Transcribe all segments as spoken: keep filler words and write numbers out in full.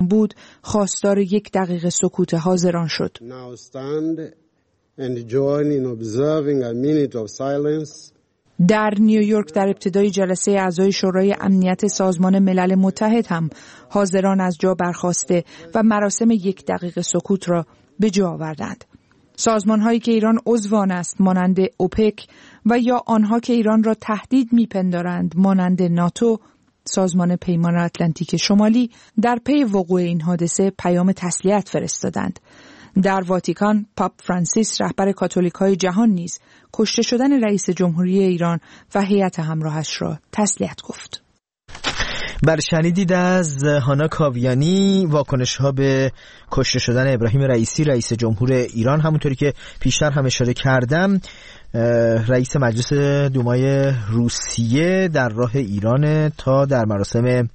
بود، خواستار یک دقیقه سکوت حاضران شد. Now stand and join in observing a minute of silence. در نیویورک در ابتدای جلسه اعضای شورای امنیت سازمان ملل متحد هم حاضران از جا برخاسته و مراسم یک دقیقه سکوت را به جا آوردند. سازمان‌هایی که ایران عضو آن است مانند اوپک و یا آنها که ایران را تهدید می‌پندارند مانند ناتو، سازمان پیمان اتلانتیک شمالی، در پی وقوع این حادثه پیام تسلیت فرستادند. در واتیکان پاپ فرانسیس رهبر کاتولیک‌های جهان نیز کشته شدن رئیس جمهوری ایران و هیئت همراهش را تسلیت گفت. بر شنیدید از هانا کاویانی واکنش ها به کشته شدن ابراهیم رئیسی رئیس جمهور ایران. همونطوری که پیشتر هم اشاره کردم رئیس مجلس دومای روسیه در راه ایران تا در مراسم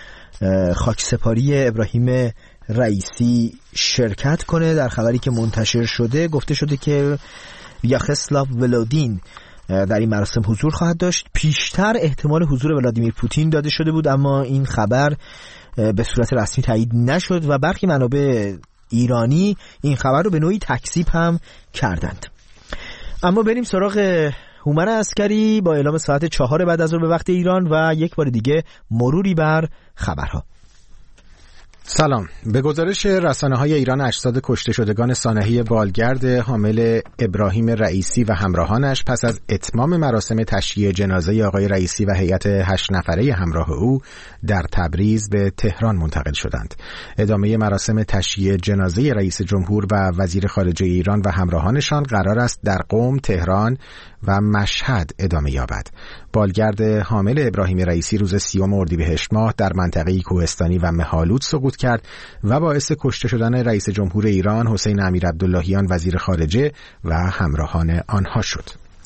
خاکسپاری ابراهیم رئیسی شرکت کنه. در خبری که منتشر شده گفته شده که یاخسلاو ولودین در این مراسم حضور خواهد داشت. پیشتر احتمال حضور ولادیمیر پوتین داده شده بود اما این خبر به صورت رسمی تایید نشد و برخی منابع ایرانی این خبر رو به نوعی تکذیب هم کردند. اما بریم سراغ هومن عسکری با اعلام ساعت چهار بعد از ظهر به وقت ایران و یک بار دیگه مروری بر خبرها. سلام. به گزارش رسانه‌های ایران اجساد کشته شدگان سانحه بالگرد حامل ابراهیم رئیسی و همراهانش پس از اتمام مراسم تشییع جنازه آقای رئیسی و هیئت هشت نفره همراه او در تبریز به تهران منتقل شدند. ادامه مراسم تشییع جنازه رئیس جمهور و وزیر خارجه ایران و همراهانشان قرار است در قم، تهران و مشهد ادامه یابد. بالگرد حامل ابراهیم رئیسی روز سیوم اردیبهشت ماه در منطقه کوهستانی و مه‌آلود سقوط کرد و باعث کشته شدن رئیس جمهور ایران حسین امیرعبداللهیان وزیر خارجه و همراهان آنها شد.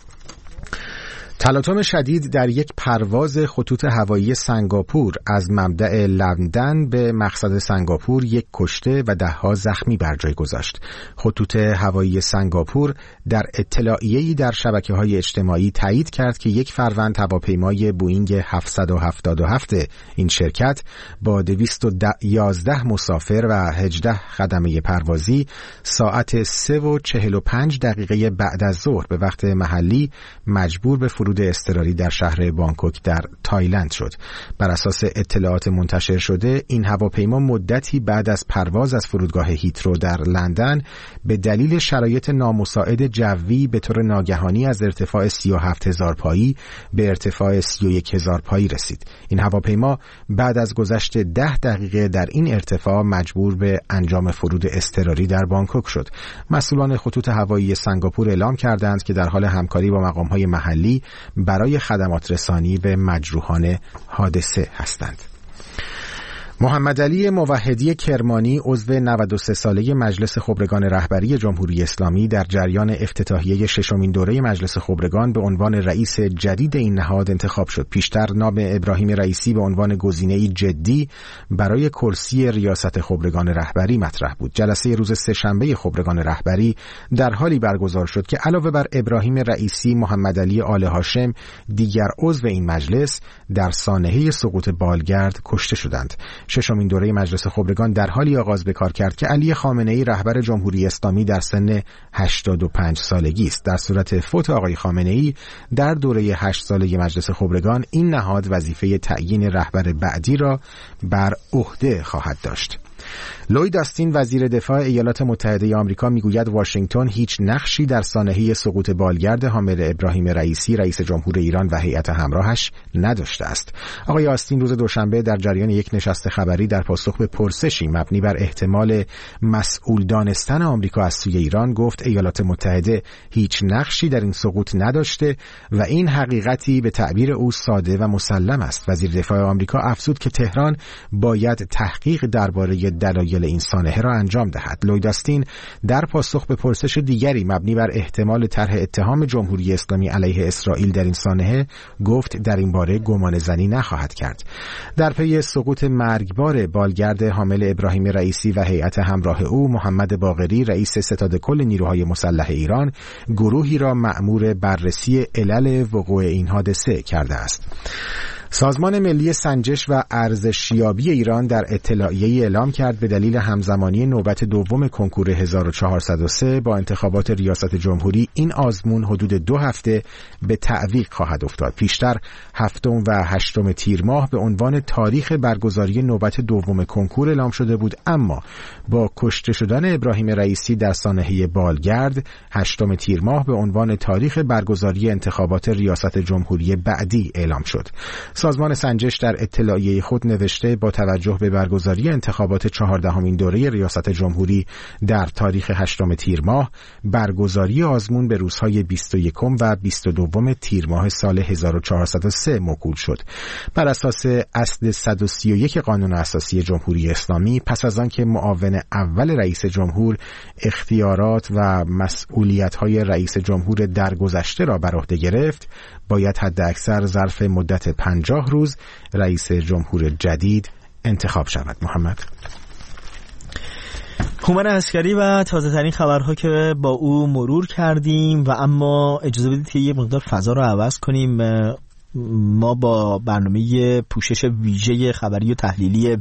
تلاطم شدید در یک پرواز خطوط هوایی سنگاپور از مبدأ لندن به مقصد سنگاپور یک کشته و ده‌ها زخمی بر جای گذاشت. خطوط هوایی سنگاپور در اطلاعیه‌ای در شبکه‌های اجتماعی تایید کرد که یک فروند هواپیمای بوئینگ هفتصد و هفتاد و هفت این شرکت با دویست و یازده مسافر و هجده خدمه پروازی ساعت سه و چهل و پنج دقیقه بعد از ظهر به وقت محلی مجبور به فرود اضطراری در شهر بانکوک در تایلند شد. بر اساس اطلاعات منتشر شده این هواپیما مدتی بعد از پرواز از فرودگاه هیترو در لندن به دلیل شرایط نامساعد جوی به طور ناگهانی از ارتفاع سی و هفت هزار پایی به ارتفاع سی و یک هزار پایی رسید. این هواپیما بعد از گذشت ده دقیقه در این ارتفاع مجبور به انجام فرود اضطراری در بانکوک شد. مسئولان خطوط هوایی سنگاپور اعلام کردند که در حال همکاری با مقام‌های محلی برای خدمات رسانی به مجروحان حادثه هستند. محمد علی موحدی کرمانی عضو نود و سه ساله مجلس خبرگان رهبری جمهوری اسلامی در جریان افتتاحیه ششمین دوره مجلس خبرگان به عنوان رئیس جدید این نهاد انتخاب شد. پیشتر نام ابراهیم رئیسی به عنوان گزینه‌ای جدی برای کرسی ریاست خبرگان رهبری مطرح بود. جلسه روز سه‌شنبه خبرگان رهبری در حالی برگزار شد که علاوه بر ابراهیم رئیسی، محمد علی آل هاشم دیگر عضو این مجلس در سانحه سقوط بالگرد کشته شدند. ششمین دوره مجلس خبرگان در حالی آغاز به کار کرد که علی خامنه‌ای رهبر جمهوری اسلامی در سن هشتاد و پنج سالگی است. در صورت فوت آقای خامنه‌ای در دوره هشت ساله مجلس خبرگان این نهاد وظیفه تعیین رهبر بعدی را بر عهده خواهد داشت. لوید آستین وزیر دفاع ایالات متحده آمریکا میگوید واشنگتن هیچ نقشی در سانحه سقوط بالگرد حامل ابراهیم رئیسی رئیس جمهور ایران و هیئت همراهش نداشته است. آقای آستین روز دوشنبه در جریان یک نشست خبری در پاسخ به پرسشی مبنی بر احتمال مسئول دانستن آمریکا از سوی ایران گفت ایالات متحده هیچ نقشی در این سقوط نداشته و این حقیقتی به تعبیر او ساده و مسلم است. وزیر دفاع آمریکا افزود که تهران باید تحقیق درباره دلایل این سانحه را انجام دهد. لوید آستین در پاسخ به پرسش دیگری مبنی بر احتمال طرح اتهام جمهوری اسلامی علیه اسرائیل در این سانحه گفت در این باره گمان زنی نخواهد کرد. در پی سقوط مرگبار بالگرد حامل ابراهیم رئیسی و هیئت همراه او، محمد باقری رئیس ستاد کل نیروهای مسلح ایران گروهی را مأمور بررسی علل وقوع این حادثه کرده است. سازمان ملی سنجش و ارزشیابی ایران در اطلاعیه‌ای اعلام کرد به دلیل همزمانی نوبت دوم کنکور هزار و چهارصد و سه با انتخابات ریاست جمهوری این آزمون حدود دو هفته به تعویق خواهد افتاد. پیشتر هفتم و هشتم تیر ماه به عنوان تاریخ برگزاری نوبت دوم کنکور اعلام شده بود، اما با کشته شدن ابراهیم رئیسی در سانحه بالگرد هشتم تیر ماه به عنوان تاریخ برگزاری انتخابات ریاست جمهوری بعدی اعلام شد. سازمان سنجش در اطلاعیه خود نوشته با توجه به برگزاری انتخابات چهاردهمین دوره ریاست جمهوری در تاریخ هشتم تیر ماه، برگزاری آزمون به روزهای بیست و یکم و بیست و دوم تیر ماه سال هزار و چهارصد و سه موکول شد. بر اساس اصل صد و سی و یک قانون اساسی جمهوری اسلامی، پس از آنکه معاون اول رئیس جمهور اختیارات و مسئولیت‌های رئیس جمهور درگذشته را بر عهده گرفت، باید حداکثر ظرف مدت پنجاه روز رئیس جمهور جدید انتخاب شود. محمد هومن عسکری و تازه ترین خبرها که با او مرور کردیم، و اما اجازه بدید که یه مقدار فضا رو عوض کنیم. ما با برنامه پوشش ویژه خبری و تحلیلی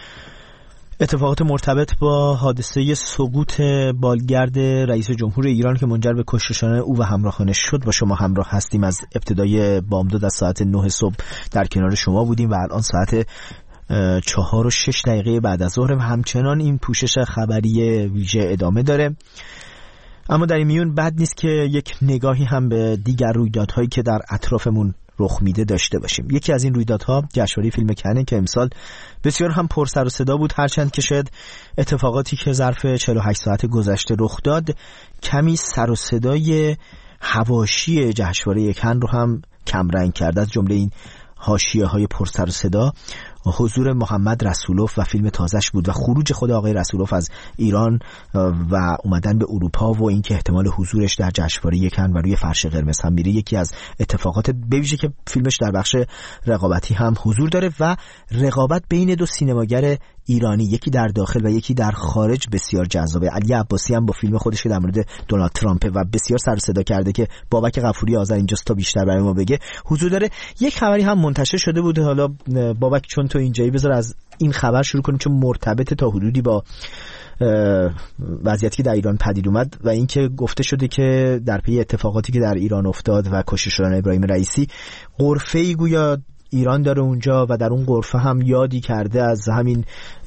اتفاقات مرتبط با حادثه سقوط بالگرد رئیس جمهور ایران که منجر به کشته شدن او و همراهانش شد با شما همراه هستیم. از ابتدای بامداد از ساعت نه صبح در کنار شما بودیم و الان ساعت چهار و شش دقیقه بعد از ظهر و همچنان این پوشش خبری ویژه ادامه داره. اما در این میون بد نیست که یک نگاهی هم به دیگر رویدادهایی که در اطرافمون رخ میده داشته باشیم. یکی از این رویدادها جشنواره فیلم کنه که امسال بسیار هم پر سر و صدا بود، هرچند که شاید اتفاقاتی که ظرف چهل و هشت ساعت گذشته رخ داد کمی سر و صدای حواشی جشنواره کن رو هم کمرنگ کرد. از جمله این حاشیه های پر سر و صدا حضور محمد رسولوف و فیلم تازه‌اش بود و خروج خود آقای رسولوف از ایران و اومدن به اروپا و اینکه احتمال حضورش در جشنواره کن و روی فرش قرمز هم میره یکی از اتفاقات، بویژه که فیلمش در بخش رقابتی هم حضور داره و رقابت بین دو سینماگر ایرانی، یکی در داخل و یکی در خارج، بسیار جذابه. علی عباسی هم با فیلم خودش که در مورد دونالد ترامپ و بسیار سر و صدا کرده که بابک غفوری آذر اینجاست تا بیشتر برای ما بگه حضور داره. یک خبری هم منتشر شده بود، حالا بابک چون تو اینجایی بذار از این خبر شروع کنیم چون مرتبط تا حدودی با وضعیتی که در ایران پدید اومد و اینکه گفته شده که در پی اتفاقاتی که در ایران افتاد و کشته شدن ابراهیم رئیسی، غرفه‌ای گویا ایران داره اونجا و در اون غرفه هم یادی کرده از همین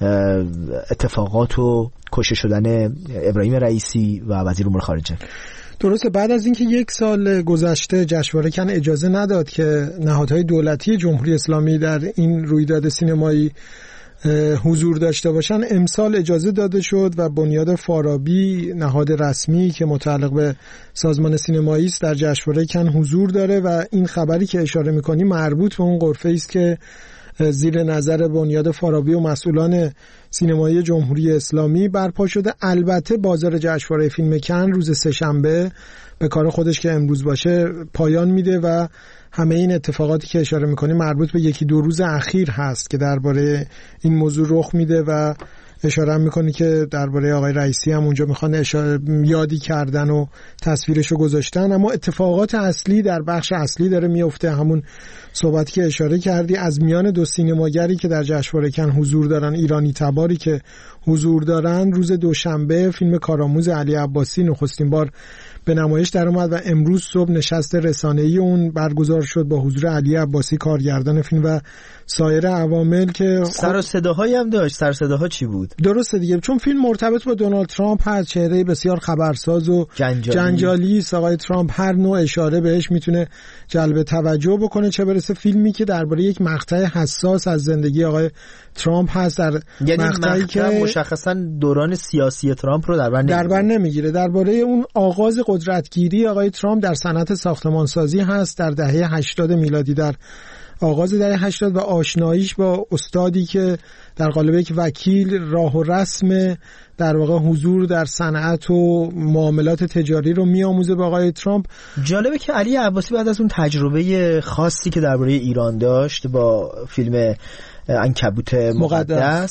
اتفاقات و کشته شدن ابراهیم رئیسی و وزیر امور خارجه. درسته، بعد از اینکه یک سال گذشته جشنواره کن اجازه نداد که نهادهای دولتی جمهوری اسلامی در این رویداد سینمایی حضور داشته باشن، امسال اجازه داده شد و بنیاد فارابی، نهاد رسمی که متعلق به سازمان سینمایی است، در جشنواره کن حضور داره و این خبری که اشاره می‌کنی مربوط به اون غرفه‌ای است که زیر نظر بنیاد فارابی و مسئولان سینمایی جمهوری اسلامی برپا شده. البته بازار جشنواره فیلم کن روز سه‌شنبه به کار خودش که امروز باشه پایان میده و همه این اتفاقاتی که اشاره میکنی مربوط به یکی دو روز اخیر هست که درباره این موضوع رخ میده و اشاره میکنی که درباره آقای رئیسی هم اونجا میخوان اشاره یادی کردن و تصویرشو گذاشتن، اما اتفاقات اصلی در بخش اصلی داره میفته. همون صحبتی که اشاره کردی از میان دو سینماگری که در جشنواره کن حضور دارن، ایرانی تباری که حضور دارن، روز دوشنبه فیلم کارآموز علی عباسی نخستین بار به نمایش در اومد و امروز صبح نشست رسانه‌ای اون برگزار شد با حضور علی عباسی کارگردان فیلم و سایر عوامل که سر و صداهایی هم داشت. سر و صداها چی بود؟ درسته دیگه، چون فیلم مرتبط با دونالد ترامپ هست، چهره بسیار خبرساز و جنجالی, جنجالی است. آقای ترامپ هر نوع اشاره بهش میتونه جلب توجه بکنه، چه برسه فیلمی که درباره یک مقطع حساس از زندگی آقای ترامپ هست، در یعنی مقطعی که مشخصا دوران سیاسی ترامپ رو در بر نمیگیره. در بر نمیگیره. درباره اون آغاز قدرتگیری آقای ترامپ در صنعت ساختمانسازی هست در دهه هشتاد میلادی، در آغاز دهه هشتاد و آشناییش با استادی که در قالب یک وکیل راه و رسم در واقع حضور در صنعت و معاملات تجاری رو میآموزه به آقای ترامپ. جالبه که علی عباسی بعد از اون تجربه خاصی که درباره ایران داشت با فیلم عنکبوت مقدس, مقدس.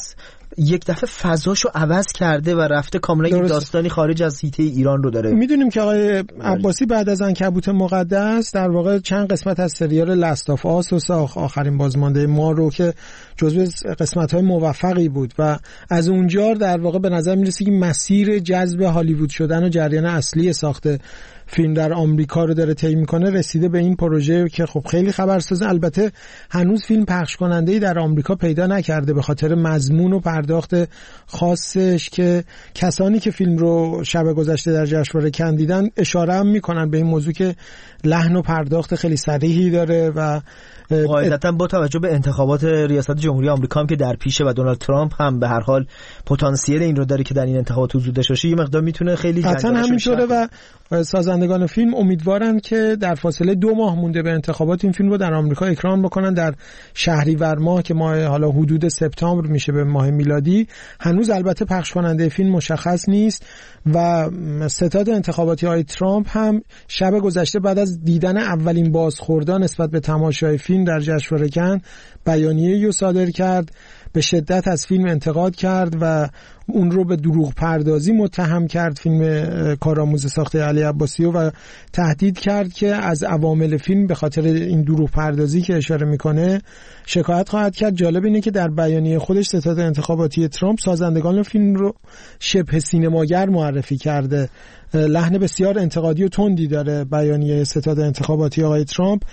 یک دفعه فضاشو عوض کرده و رفته کاملا یک داستانی خارج از حیطه ایران رو داره. میدونیم که آقای عباسی بعد از عنکبوت مقدس در واقع چند قسمت از سریال لاست آف آس و ساخت، آخرین بازمانده ما رو که جزو قسمت‌های موفقی بود و از اونجا در واقع به نظر میرسه که مسیر جذب هالیوود شدن و جریان اصلی ساخت فیلم در آمریکا رو داره طی میکنه، رسیده به این پروژه که خب خیلی خبرسازه. البته هنوز فیلم پخش کننده‌ای در آمریکا پیدا نکرده به خاطر مضمون و پرداخت خاصش که کسانی که فیلم رو شب گذشته در جشنواره کن دیدن اشاره هم میکنن به این موضوع که لحن و پرداخت خیلی صریحی داره و قاعدتاً با توجه به انتخابات ریاست جمهوری آمریکا هم که در پیشه و دونالد ترامپ هم به هر حال پتانسیل این رو داره که در این انتخابات حضور داشته باشه، یه مقدار میتونه خیلی جنجالش بشه. همینطوره و سازندگان فیلم امیدوارن که در فاصله دو ماه مونده به انتخابات این فیلم رو در آمریکا اکران بکنن در شهریور ماه که ماه حالا حدود سپتامبر میشه به ماه میلادی. هنوز البته پخش کننده فیلم مشخص نیست و ستاد انتخاباتی های ترامپ هم شب گذشته بعد از دیدن اولین بازخوردان نسبت به تماشای فیلم در جشنواره کن بیانیه‌ای رو صادر کرد، به شدت از فیلم انتقاد کرد و اون رو به دروغ پردازی متهم کرد، فیلم کارآموز ساخته علی عباسی، و تهدید کرد که از عوامل فیلم به خاطر این دروغ پردازی که اشاره میکنه شکایت خواهد کرد. جالب اینه که در بیانیه خودش ستاد انتخاباتی ترامپ سازندگان فیلم رو شبه سینماگر معرفی کرده. لحن بسیار انتقادی و تندی داره بیانیه ستاد انتخاباتی آقای ترامپ.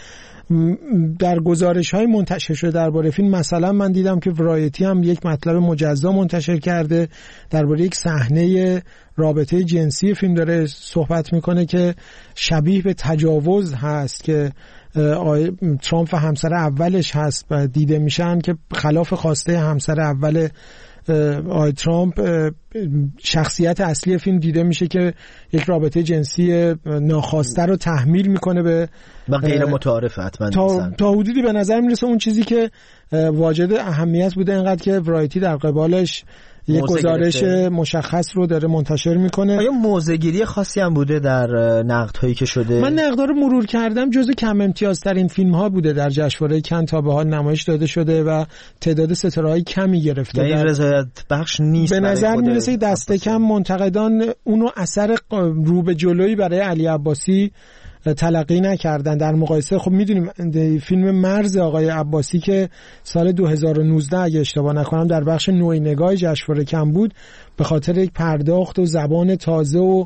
در گزارش‌های منتشر شده درباره فیلم مثلا من دیدم که ورایتی هم یک مطلب مجزا منتشر کرده درباره یک صحنه رابطه جنسی فیلم، داره صحبت میکنه که شبیه به تجاوز هست که ترامپ و همسر اولش هست و دیده میشن که خلاف خواسته همسر اول آقای ترامپ شخصیت اصلی فیلم دیده میشه که یک رابطه جنسی ناخواسته رو تحمیل میکنه به و غیر متعارف حتما تا, تا حدودی به نظر میرسه اون چیزی که واجد اهمیت بوده اینقدر که ورایتی در قبالش یک گزارش مشخص رو داره منتشر میکنه. آیا موضع‌گیری خاصی هم بوده در نقدهایی که شده؟ من نقدها رو مرور کردم، جزو کم امتیازترین فیلم ها بوده در جشنواره کن تا به حال نمایش داده شده و تعداد ستاره‌های کمی گرفته. یعنی رضایت بخش نیست. به نظر میرسه دست کم منتقدان اونو اثر رو به جلویی برای علی عباسی تلقی نکردن. در مقایسه خب میدونیم فیلم مرز آقای عباسی که سال دو هزار و نوزده اگه اشتباه نکنم در بخش نوع نگاه جشنواره کن بود، به خاطر یک پرداخت و زبان تازه و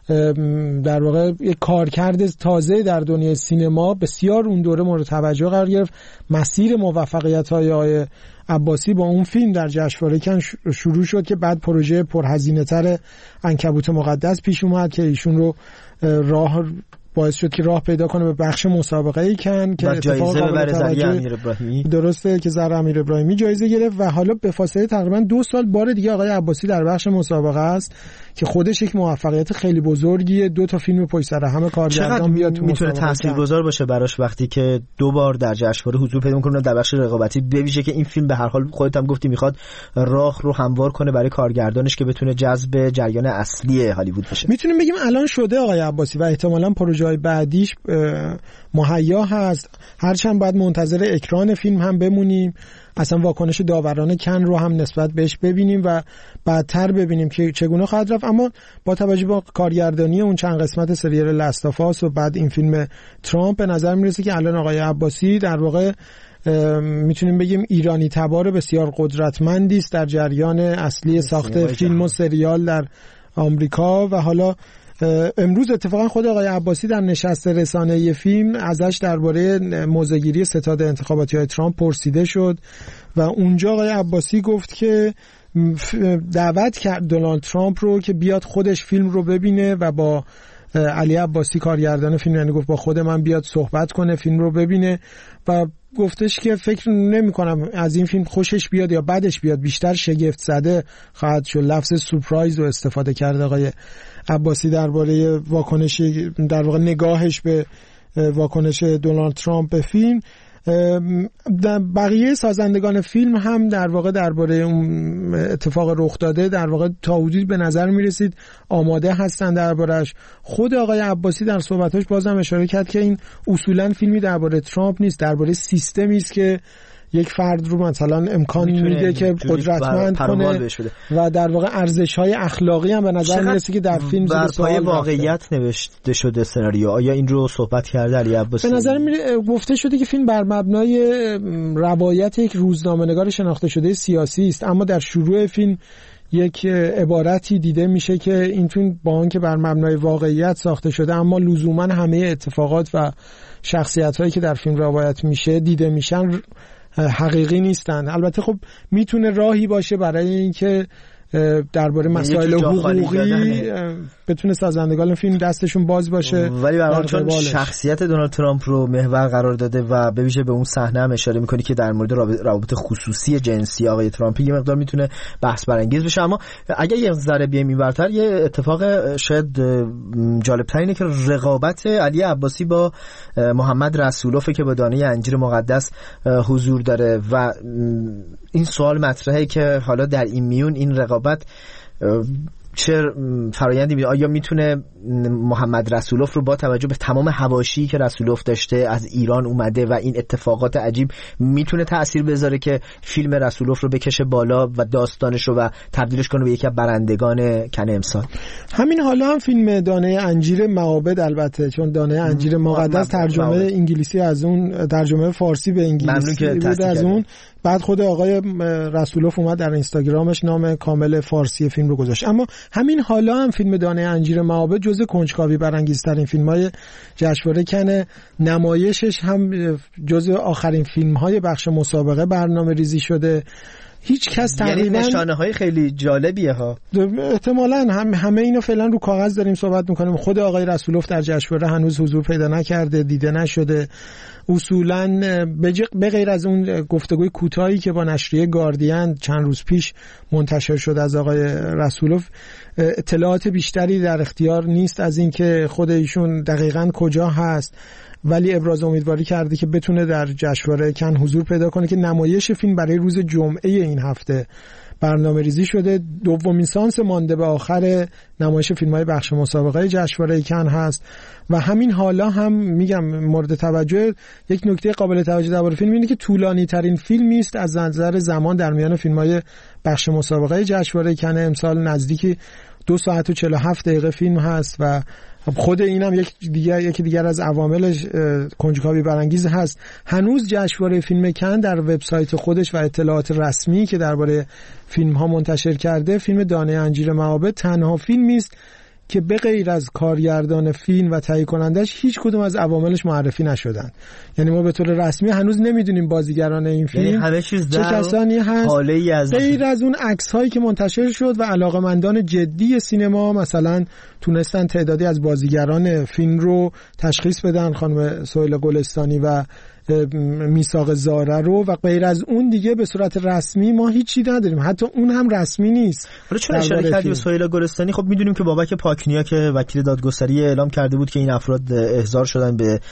در واقع یک کارکرد تازه در دنیای سینما بسیار اون دوره مورد توجه قرار گرفت. مسیر موفقیت‌های آقای عباسی با اون فیلم در جشنواره کن شروع شد که بعد پروژه پرهزینه‌تر عنکبوت مقدس پیش اومد که ایشون رو راه باعث شد که راه پیدا کنه به بخش مسابقه ای کن که جایزه ببره زری امیر ابراهیمی. درسته که زر امیر ابراهیمی جایزه گرفت و حالا به فاصله تقریبا دو سال بار دیگه آقای عباسی در بخش مسابقه است که خودش یک موفقیت خیلی بزرگیه. دو تا فیلم پشت سر هم کارگردان بیاد تو میتونه تاثیرگذار باشه براش وقتی که دو بار در جشنواره حضور پیدا میکنه در بخش رقابتی، بویژه که این فیلم به هر حال خودت هم گفتی میخواد راه رو هموار کنه برای کارگردانش که بتونه جذب جریان اصلی هالیوود بشه. میتونیم بگیم الان شده آقای عباسی و احتمالاً پروژه‌های بعدیش مهیا هست، هرچند باید منتظر اکران فیلم هم بمونیم، اصلا واکنش داوران کن رو هم نسبت بهش ببینیم و بعدتر ببینیم که چگونه خواهد رفت. اما با توجه به کارگردانی اون چند قسمت سریال لاست آف آس و بعد این فیلم ترامپ به نظر میرسه که الان آقای عباسی در واقع میتونیم بگیم ایرانی تبار بسیار قدرتمندی است در جریان اصلی ساخت فیلم و سریال در آمریکا. و حالا امروز اتفاقا خود آقای عباسی در نشست رسانه‌ای فیلم ازش درباره موضع‌گیری ستاد انتخاباتی های ترامپ پرسیده شد و اونجا آقای عباسی گفت که دعوت کرد دونالد ترامپ رو که بیاد خودش فیلم رو ببینه و با علی عباسی کارگردان فیلم، یعنی گفت با خود من بیاد صحبت کنه، فیلم رو ببینه و گفتش که فکر نمی کنم از این فیلم خوشش بیاد یا بدش بیاد، بیشتر شگفت زده خواهد شد. لفظ سورپرایز رو استفاده کرده آقای عباسی درباره واکنش در واقع نگاهش به واکنش دونالد ترامپ به فیلم. بقیه سازندگان فیلم هم در واقع درباره اون اتفاق رخ داده در واقع تا حدودی به نظر می رسید آماده هستن دربارش. خود آقای عباسی در صحبتاش بازم اشاره کرد که این اصولا فیلمی درباره ترامپ نیست، درباره سیستمی است که یک فرد رو مثلا امکان میده که قدرتمند کنه و در واقع ارزش‌های اخلاقی هم به نظر میرسه که در فیلم بر پایه واقعیت نوشته شده سناریو. آیا این رو صحبت کرده علی عباسی؟ به نظر میاد گفته شده که فیلم بر مبنای روایت یک روزنامه‌نگار شناخته شده سیاسی است، اما در شروع فیلم یک عبارتی دیده میشه که این فیلم با آنکه بر مبنای واقعیت ساخته شده اما لزوما همه اتفاقات و شخصیت‌هایی که در فیلم روایت میشه دیده میشن حقیقی نیستن. البته خب میتونه راهی باشه برای اینکه درباره مسائل حقوقی بتونه سازندگان فیلم دستشون باز باشه، ولی به هر حال چون شخصیت دونالد ترامپ رو محور قرار داده و به ویژه به اون صحنه هم اشاره میکنه که در مورد روابط خصوصی جنسی آقای ترامپ یه مقدار میتونه بحث برانگیز بشه. اما اگر یه ذره بیایم اینورتر، یه اتفاق شاید جالب‌تر اینه که رقابت علی عباسی با محمد رسولوف که با دانه انجیر مقدس حضور داره و این سوال مطرحه که حالا در این میون این رقابت چه فرآیندی میده؟ آیا میتونه محمد رسولوف رو با توجه به تمام حواشی که رسولوف داشته از ایران اومده و این اتفاقات عجیب میتونه تأثیر بذاره که فیلم رسولوف رو بکشه بالا و داستانش رو و تبدیلش کنه به یکی از برندگان کن امسال؟ همین حالا هم فیلم دانه انجیر معابد، البته چون دانه انجیر مقدس ترجمه معابد. انگلیسی از اون ترجمه فارسی به انگلیسی بود از اون، بعد خود آقای رسولوف اومد در اینستاگرامش نام کامل فارسی فیلم رو گذاشت. اما همین حالا هم فیلم دانه انجیر معابد جزء کنجکاوی برانگیزترین فیلم‌های جشنواره کن، نمایشش هم جزء آخرین فیلم‌های بخش مسابقه برنامه‌ریزی شده. هیچ کس تقریبا یعنی نشانه‌های خیلی جالبیه ها. احتمالاً هم همه اینو فعلا رو کاغذ داریم صحبت می‌کنیم. خود آقای رسولوف در جشنواره هنوز حضور پیدا نکرده، دیده نشده. اصولاً به غیر از اون گفتگوی کوتاهی که با نشریه گاردین چند روز پیش منتشر شد از آقای رسولوف، اطلاعات بیشتری در اختیار نیست از اینکه خود ایشون دقیقاً کجا هست، ولی ابراز امیدواری کرده که بتونه در جشنواره کن حضور پیدا کنه که نمایش فیلم برای روز جمعه این هفته برنامه ریزی شده. دومین سانس مانده به آخر نمایش فیلم‌های بخش مسابقه جشنواره کن هست و همین حالا هم میگم مورد توجه یک نکته قابل توجه درباره فیلم اینه که طولانی ترین فیلمی است از نظر زمان در میان فیلم‌های بخش مسابقه جشنواره کن امسال، نزدیک دو ساعت و چهل و هفت دقیقه فیلم هست و خود اینم یک دیگر یکی دیگر از عوامل کنجکاوی برانگیز هست. هنوز جشنواره فیلم کن در وبسایت خودش و اطلاعات رسمی که درباره فیلم ها منتشر کرده، فیلم دانه انجیر معابد تنها فیلمی است که به غیر از کارگردان فیلم و تهیه کنندش هیچ کدوم از عواملش معرفی نشدن. یعنی ما به طور رسمی هنوز نمیدونیم بازیگران این فیلم یعنی همه چیز چه کسانی هست، از غیر از اون عکس هایی که منتشر شد و علاقمندان جدی سینما مثلا تونستن تعدادی از بازیگران فیلم رو تشخیص بدن، خانم سهیل گلستانی و میثاق زاره رو، و غیر از اون دیگه به صورت رسمی ما هیچی نداریم، حتی اون هم رسمی نیست. حالا چون اشاره کردی به سهیل گلستانی، خب میدونیم که بابک پاکنیا که وکیل دادگستری اعلام کرده بود که این افراد احضار شدن به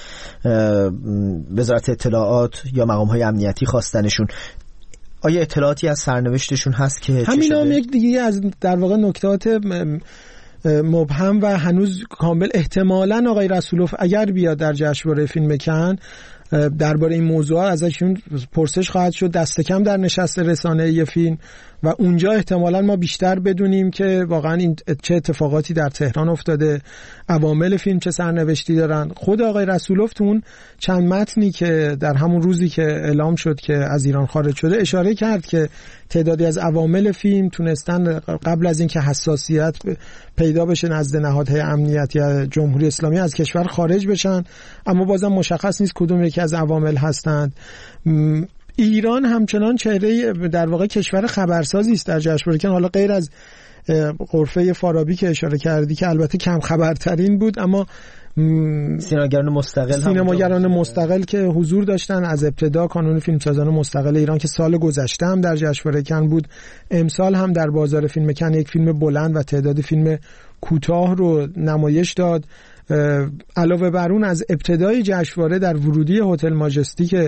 وزارت اطلاعات یا مقام‌های امنیتی خواستنشون، آیا اطلاعاتی از سرنوشتشون هست که همین هم یک دیگه از در واقع نکتات مبهم و هنوز کامل احتمالاً آقای رسولوف اگر بیاد در جشنواره فیلم کن درباره این موضوع ازشون پرسش خواهد شد، دست کم در نشست رسانه‌ای فیلم، و اونجا احتمالاً ما بیشتر بدونیم که واقعا این چه اتفاقاتی در تهران افتاده، عوامل فیلم چه سرنوشتی دارن. خود آقای رسولوف تون چند متنی که در همون روزی که اعلام شد که از ایران خارج شده اشاره کرد که تعدادی از عوامل فیلم تونستن قبل از اینکه حساسیت پیدا بشه نزد نهادهای امنیتی جمهوری اسلامی از کشور خارج بشن، اما بازم مشخص نیست کدوم یکی از عوامل هستند. ایران همچنان چهره در واقع کشور خبرسازی است در جشنواره کن، حالا غیر از غرفه فارابی که اشاره کردی که البته کم خبرترین بود، اما سینماگران مستقل سینماگران مستقل که حضور داشتن از ابتدا، کانون فیلمسازان مستقل ایران که سال گذشته هم در جشنواره کن بود، امسال هم در بازار فیلم کن یک فیلم بلند و تعدادی فیلم کوتاه رو نمایش داد. علاوه بر اون از ابتدای جشنواره در ورودی هتل ماجستیک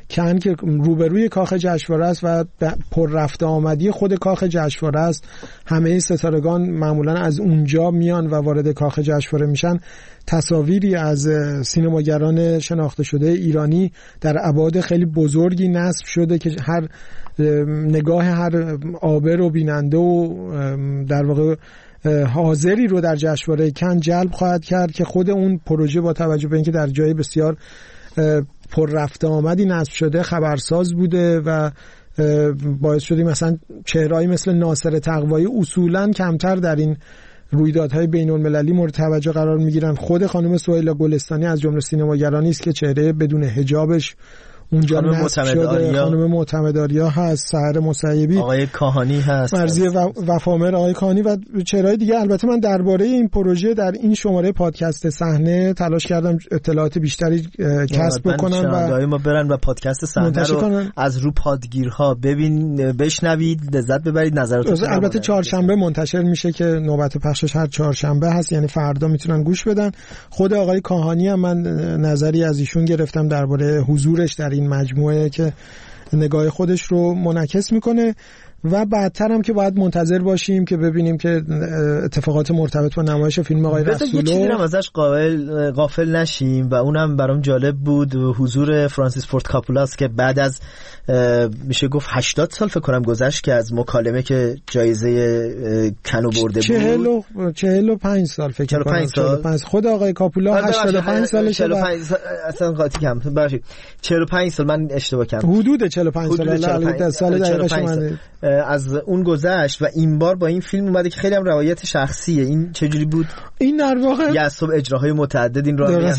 کن که روبروی کاخ جشنواره است و پر رفته آمدی خود کاخ جشنواره است. همه ستارگان معمولا از اونجا میان و وارد کاخ جشنواره میشن. تصاویری از سینماگران شناخته شده ایرانی در ابعاد خیلی بزرگی نصب شده که هر نگاه هر عابر و بیننده و در واقع حاضری رو در جشنواره کن جلب خواهد کرد که خود اون پروژه با توجه به اینکه در جای بسیار پر رفته آمدی نصب شده خبرساز بوده و باعث شده مثلا چهرهایی مثل ناصر تقوایی اصولاً کمتر در این رویدادهای بین المللی مورد توجه قرار میگیرن. خود خانم سهیلا گلستانی از جمله سینماگرانی است که چهره بدون حجابش اونجا نصب شده. خانم معتمدآریا هست، سحر مسیبی، آقای کاهانی هست، مرضیه وفامر، آقای کاهانی و چهرهای دیگه. البته من درباره این پروژه در این شماره پادکست صحنه تلاش کردم اطلاعات بیشتری کسب بکنم و ما برن و پادکست صحنه رو کنن. از رو پادگیرها ببین بشنوید، لذت ببرید، نظراتتون. البته چهارشنبه منتشر میشه که نوبت پخشش هر چهارشنبه هست، یعنی فردا میتونن گوش بدن. خود آقای کاهانی هم من نظری از ایشون گرفتم درباره حضورش در این مجموعه که نگاه خودش رو منعکس میکنه و بعدتر هم که باید منتظر باشیم که ببینیم که اتفاقات مرتبط با نمایش فیلم آقای رسولو. یه چیزی هم ازش قابل غافل نشیم و اونم برام جالب بود، حضور فرانسیس فورد کاپولاست که بعد از میشه گفت هشتاد سال فکر کنم گذشت که از مکالمه که جایزه کنو برده بود. چهل و پنج سال فکر کنم. چهل و پنج خود آقای کاپولا هشتاد و پنج سالشه. اصلا قاطی کردم. ببخشید چهل و پنج سال، من اشتباه کردم. حدود چهل و پنج سال. سال دقیقش از اون گذشت و این بار با این فیلم اومده که خیلی هم روایت شخصیه. این چجوری بود؟ این در واقع یه صبح اجراهای متعدد این رو میان.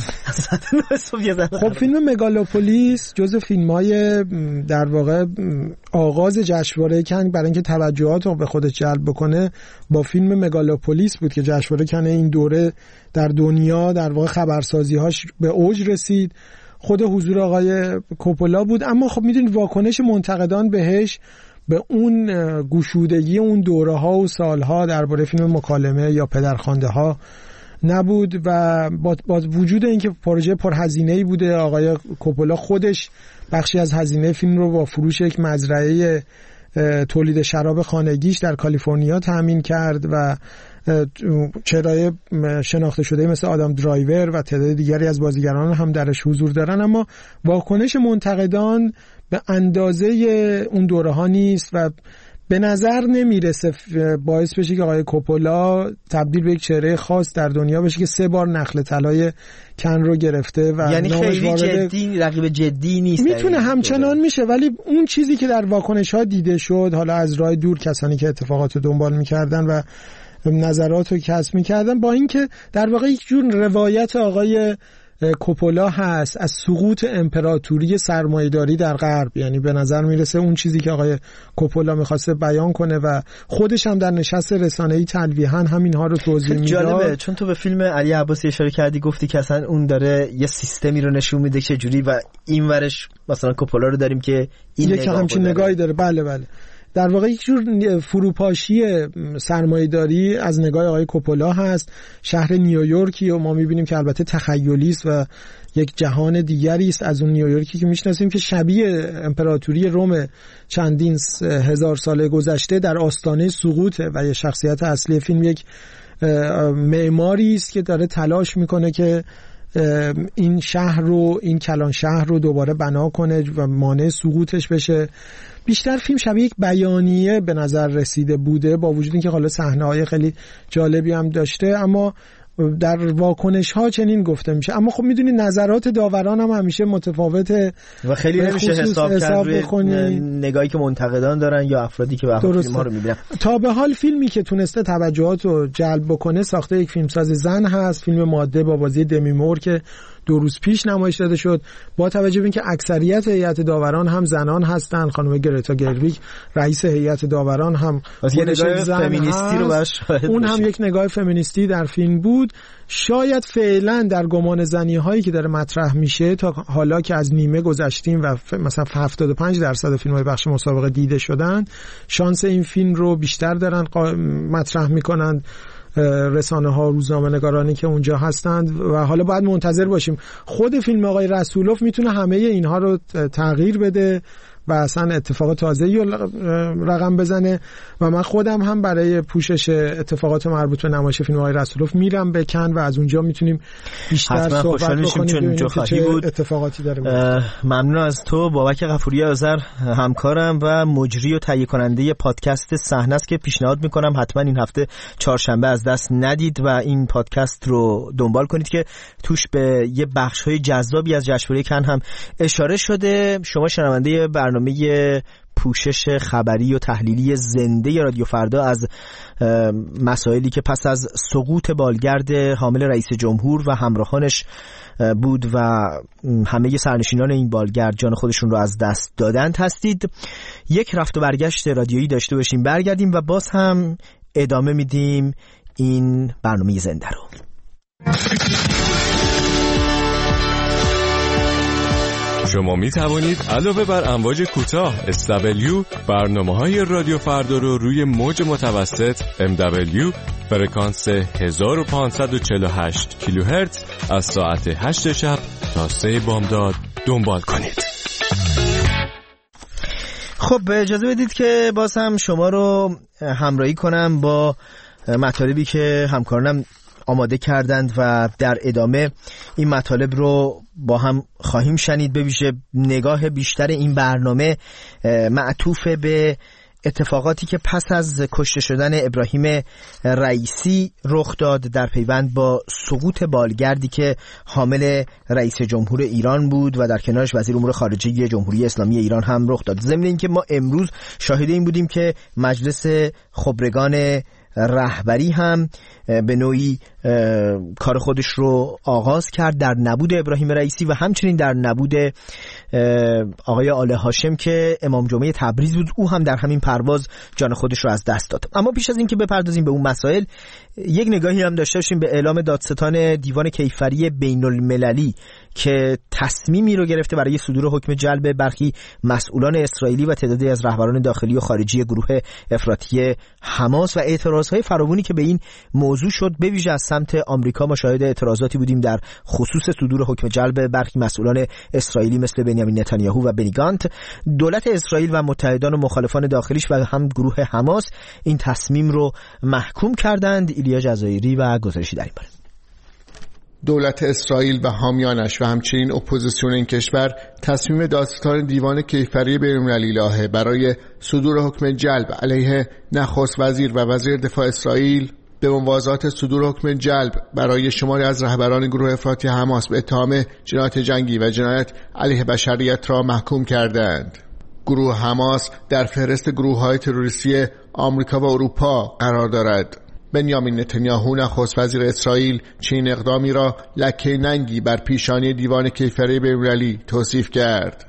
خب فیلم مگالوپولیس جزو فیلم‌های در واقع آغاز جشنواره کن برای اینکه توجهات رو به خودش جلب بکنه با فیلم مگالوپولیس بود که جشنواره کن این دوره در دنیا در واقع خبرسازی‌هاش به اوج رسید. خود حضور آقای کوپولا بود، اما خب میدونید واکنش منتقدان بهش به اون گشودگی اون دوره ها و سال ها درباره فیلم مکالمه یا پدرخوانده ها نبود و با, با وجود اینکه پروژه پرهزینه‌ای بوده، آقای کوپولا خودش بخشی از هزینه فیلم رو با فروش یک مزرعه تولید شراب خانگیش در کالیفرنیا تأمین کرد و چهره‌های شناخته شده مثل آدم درایور و تعداد دیگری از بازیگران هم درش حضور دارن، اما واکنش منتقدان به اندازه اون دوره ها نیست و به نظر نمیرسه باعث بشه که آقای کوپولا تبدیل به یک چهره خاص در دنیا بشه که سه بار نخل طلای کن رو گرفته و یعنی خیلی جدی رقیب جدی نیست. میتونه همچنان میشه، ولی اون چیزی که در واکنش ها دیده شد، حالا از راه دور کسانی که اتفاقات رو دنبال میکردن و نظرات رو کسب میکردن، با اینکه در واقع یک جور روایت آقای کوپولا هست از سقوط امپراتوری سرمایه‌داری در غرب، یعنی به نظر میرسه اون چیزی که آقای کوپولا میخواسته بیان کنه و خودش هم در نشست رسانه‌ای تلویحاً همینها رو توضیح میداد. جالبه چون تو به فیلم علی عباسی اشاره کردی، گفتی که اصلا اون داره یه سیستمی رو نشون میده که جوری و این ورش مثلا کوپولا رو داریم که این یک همچین نگاهی داره. بله بله، در واقع یک جور فروپاشی سرمایه‌داری از نگاه آقای کوپولا هست. شهر نیویورکی و ما می‌بینیم که البته تخیلی است و یک جهان دیگری است از اون نیویورکی که میشناسیم که شبیه امپراتوری روم چندین هزار سال گذشته در آستانه سقوطه و یه شخصیت اصلی فیلم یک معماری است که داره تلاش میکنه که این شهر رو، این کلان شهر رو دوباره بنا کنه و مانع سقوطش بشه. بیشتر فیلم شبیه یک بیانیه به نظر رسیده بوده، با وجود اینکه حالا صحنه‌های خیلی جالبی هم داشته، اما در واکنش ها چنین گفته میشه. اما خب میدونید نظرات داوران هم همیشه متفاوته و خیلی نمیشه حساب, حساب کرد روی نگاهی که منتقدان دارن یا افرادی که به فیلم ها رو میبینن. تا به حال فیلمی که تونسته توجهات رو جلب بکنه ساخته یک فیلمساز زن هست، فیلم ماده با بازی دمی مور که دو روز پیش نمایش داده شد. با توجه به اینکه اکثریت هیئت داوران هم زنان هستن، خانم گرتا گرویگ رئیس هیئت داوران هم یه نگاه فمینیستی رو باش اون هم یک نگاه فمینیستی در فیلم بود. شاید فعلا در گمان زنی هایی که داره مطرح میشه تا حالا که از نیمه گذشتیم و مثلا هفتاد و پنج درصد فیلم های بخش مسابقه دیده شدن، شانس این فیلم رو بیشتر دارن مطرح میکنن رسانه ها، روزنامه‌نگارانی که اونجا هستند و حالا باید منتظر باشیم. خود فیلم آقای رسولوف میتونه همه اینها رو تغییر بده و اصلا اتفاق تازه‌ای رقم بزنه و من خودم هم برای پوشش اتفاقات مربوط به نمایش فیلم آقای رسولوف میرم به کن و از اونجا میتونیم بیشتر صحبت بکنیم چون چه بود. اتفاقاتی داره. ممنون از تو بابک غفوری آذر، همکارم و مجری و تهیه کننده پادکست صحنه است که پیشنهاد میکنم حتما این هفته چهارشنبه از دست ندید و این پادکست رو دنبال کنید که توش به یه بخش‌های جذابی از جشنواره کن هم اشاره شده. شما شنونده برنامه برنامه پوشش خبری و تحلیلی زنده رادیو فردا از مسائلی که پس از سقوط بالگرد حامل رئیس جمهور و همراهانش بود و همه سرنشینان این بالگرد جان خودشون رو از دست دادند هستید. یک رفت و برگشت رادیویی داشته باشیم، برگردیم و باز هم ادامه میدیم این برنامه زنده رو. شما می توانید علاوه بر امواج کوتاه اس دبلیو برنامه‌های رادیو فردا رو روی موج متوسط ام دبلیو فرکانس هزار و پانصد و چهل و هشت کیلوهرتز از ساعت هشت شب تا سه بامداد دنبال کنید. خب اجازه بدید که باز هم شما رو همراهی کنم با مطالبی که همکارانم آماده کردند و در ادامه این مطالب رو با هم خواهیم شنید. به ویژه نگاه بیشتر این برنامه معطوف به اتفاقاتی که پس از کشته شدن ابراهیم رئیسی رخ داد در پیوند با سقوط بالگردی که حامل رئیس جمهور ایران بود و در کنارش وزیر امور خارجه جمهوری اسلامی ایران هم رخ داد. ضمن اینکه ما امروز شاهد این بودیم که مجلس خبرگان رهبری هم به نوعی کار خودش رو آغاز کرد در نبود ابراهیم رئیسی و همچنین در نبود آقای آل هاشم که امام جمعه تبریز بود. او هم در همین پرواز جان خودش رو از دست داد. اما پیش از این که بپردازیم به اون مسائل، یک نگاهی هم داشته باشیم به اعلام دادستان دیوان کیفری بین المللی که تصمیمی رو گرفته برای صدور حکم جلب برخی مسئولان اسرائیلی و تعدادی از رهبران داخلی و خارجی گروه افراطی حماس و اعتراضهای فراوانی که به این موضوع شد. به ویژه از سمت آمریکا ما شاهد اعتراضاتی بودیم در خصوص صدور حکم جلب برخی مسئولان اسرائیلی مثل بنیامین نتانیاهو و بنی گانت. دولت اسرائیل و متحدان و مخالفان داخلیش و هم گروه حماس این تصمیم رو محکوم کردند. ایلیا جزایری و گزارشی در این باره. دولت اسرائیل و حامیانش و همچنین اپوزیسیون این کشور تصمیم دادستان دیوان کیفری بین‌المللی لاهه برای صدور حکم جلب علیه نخست وزیر و وزیر دفاع اسرائیل به موازات صدور حکم جلب برای شماری از رهبران گروه افراطی حماس به اتهام جنایت جنگی و جنایت علیه بشریت را محکوم کردند. گروه حماس در فهرست گروه‌های تروریستی آمریکا و اروپا قرار دارد. بنیامین نتانیاهو نخست وزیر اسرائیل چنین اقدامی را لکه ننگی بر پیشانی دیوان کیفری بین‌المللی توصیف کرد.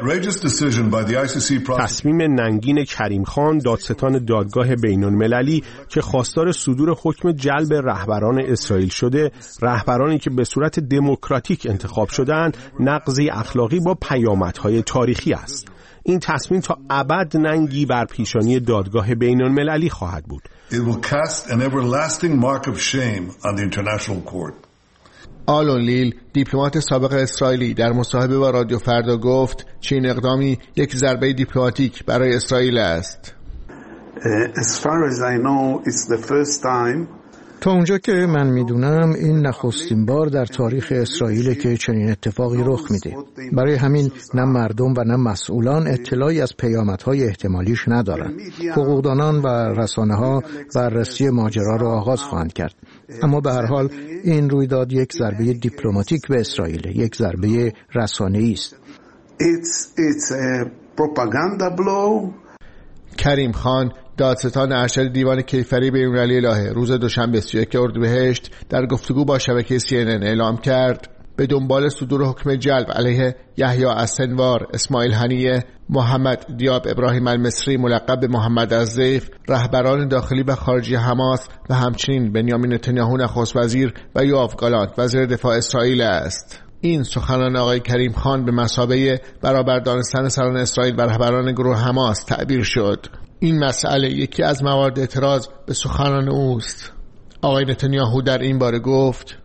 تصمیم ننگین کریم خان دادستان دادگاه بین‌المللی که خواستار صدور حکم جلب رهبران اسرائیل شده، رهبرانی که به صورت دموکراتیک انتخاب شدند، نقضی اخلاقی با پیامدهای تاریخی است. این تصمیم تا ابد ننگی بر پیشانی دادگاه بین‌المللی خواهد بود. It will cast an everlasting mark of shame on the international court. آلون لیل دیپلمات سابق اسرائیلی در مصاحبه با رادیو فردا گفت چین اقدامی یک ضربه دیپلماتیک برای اسرائیل است. As far as I know, it's the first time تا اونجا که من میدونم این نخستین بار در تاریخ اسرائیل که چنین اتفاقی رخ میده. برای همین نه مردم و نه مسئولان اطلاعی از پیامدهای احتمالیش ندارن. حقوقدانان و رسانه‌ها بررسی ماجرا را آغاز خواهند کرد. اما به هر حال این رویداد یک ضربه دیپلماتیک به اسرائیل، یک ضربه رسانه‌ای است. It's it's a propaganda blow. کریم خان دادستان ارشد دیوان کیفری بین‌المللی لاهه روز دوشنبه سی و یک اردیبهشت در گفتگو با شبکه سی ان ان اعلام کرد به دنبال صدور حکم جلب علیه یحیی السنوار، اسماعیل هنیه، محمد دیاب ابراهیم المصری ملقب به محمد الضیف، رهبران داخلی و خارجی حماس و همچنین بنیامین نتانیاهو نخست وزیر و یوآف گالانت وزیر دفاع اسرائیل است. این سخنان آقای کریم خان به مثابه برابر دانستن سران اسرائیل و رهبران گروه حماس تعبیر شد. این مسئله یکی از موارد اعتراض به سخنان اوست. آقای نتانیاهو در این باره گفت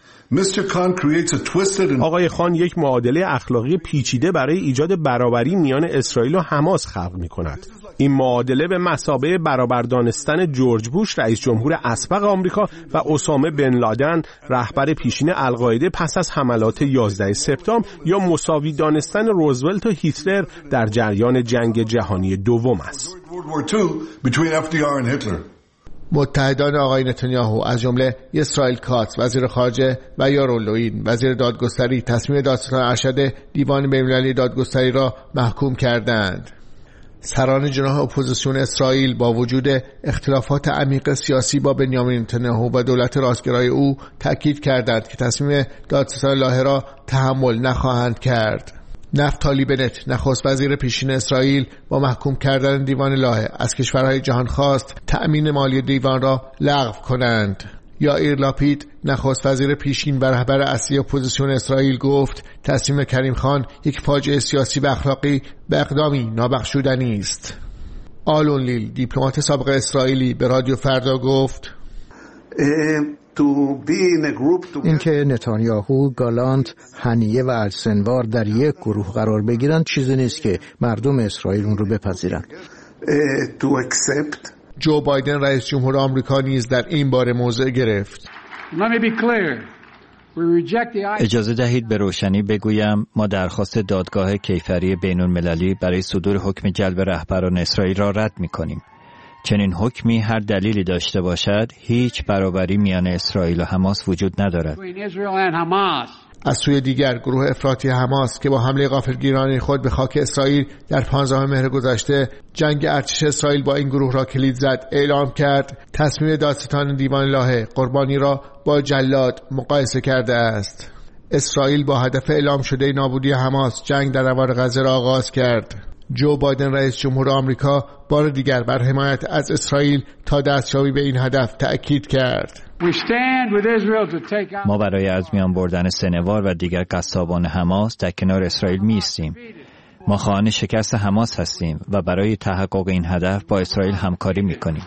آقای خان یک معادله اخلاقی پیچیده برای ایجاد برابری میان اسرائیل و حماس خلق می‌کند. این معادله به مثابه برابر دانستن جورج بوش رئیس جمهور اسبق آمریکا و اسامه بن لادن رهبر پیشین القاعده پس از حملات یازده سپتامبر یا مساوی دانستن روزولت و هیتلر در جریان جنگ جهانی دوم است. متحدان آقای نتانیاهو از جمله اسرائیل کاتس وزیر خارجه و یارون لوین وزیر دادگستری تصمیم دادستان ارشد دیوان بین‌المللی دادگستری را محکوم کردند. سران جناح اپوزیسیون اسرائیل با وجود اختلافات عمیق سیاسی با بنیامین نتانیاهو و دولت راستگرای او تاکید کردند که تصمیم دادستان لاهه را تحمل نخواهند کرد. نفتالی بنت نخست وزیر پیشین اسرائیل با محکوم کردن دیوان لاهه از کشورهای جهان خواست تأمین مالی دیوان را لغو کنند. یائیر لاپید نخست وزیر پیشین و رهبر اصلی اپوزیسیون اسرائیل گفت تصمیم کریم خان یک فاجعه سیاسی و اخلاقی به اقدامی نابخشودنی است. آلون لیل دیپلمات سابق اسرائیلی به رادیو فردا گفت اینکه نتانیاهو، گالانت، هنیه و السنوار در یک گروه قرار بگیرن چیزی نیست که مردم اسرائیل اون رو بپذیرن. جو بایدن رئیس جمهور آمریکا نیز در این باره موضع گرفت. اجازه دهید به روشنی بگویم ما درخواست دادگاه کیفری بین‌المللی برای صدور حکم جلب رهبران اسرائیل را رد می‌کنیم. چنین حکمی هر دلیلی داشته باشد هیچ برابری میان اسرائیل و حماس وجود ندارد. از سوی دیگر گروه افراطی حماس که با حمله غافلگیرانه خود به خاک اسرائیل در پانزدهم مهر گذشته جنگ ارتش اسرائیل با این گروه را کلید زد اعلام کرد تصمیم دادستان دیوان لاهه قربانی را با جلاد مقایسه کرده است. اسرائیل با هدف اعلام شده نابودی حماس جنگ در نوار غزه را آغاز کرد. جو بایدن رئیس جمهور آمریکا بار دیگر بر حمایت از اسرائیل تا دستیابی به این هدف تأکید کرد. ما برای از میان بردن سنوار و دیگر قصابان حماس در کنار اسرائیل می‌ایستیم. ما خواهان شکست حماس هستیم و برای تحقق این هدف با اسرائیل همکاری می‌کنیم.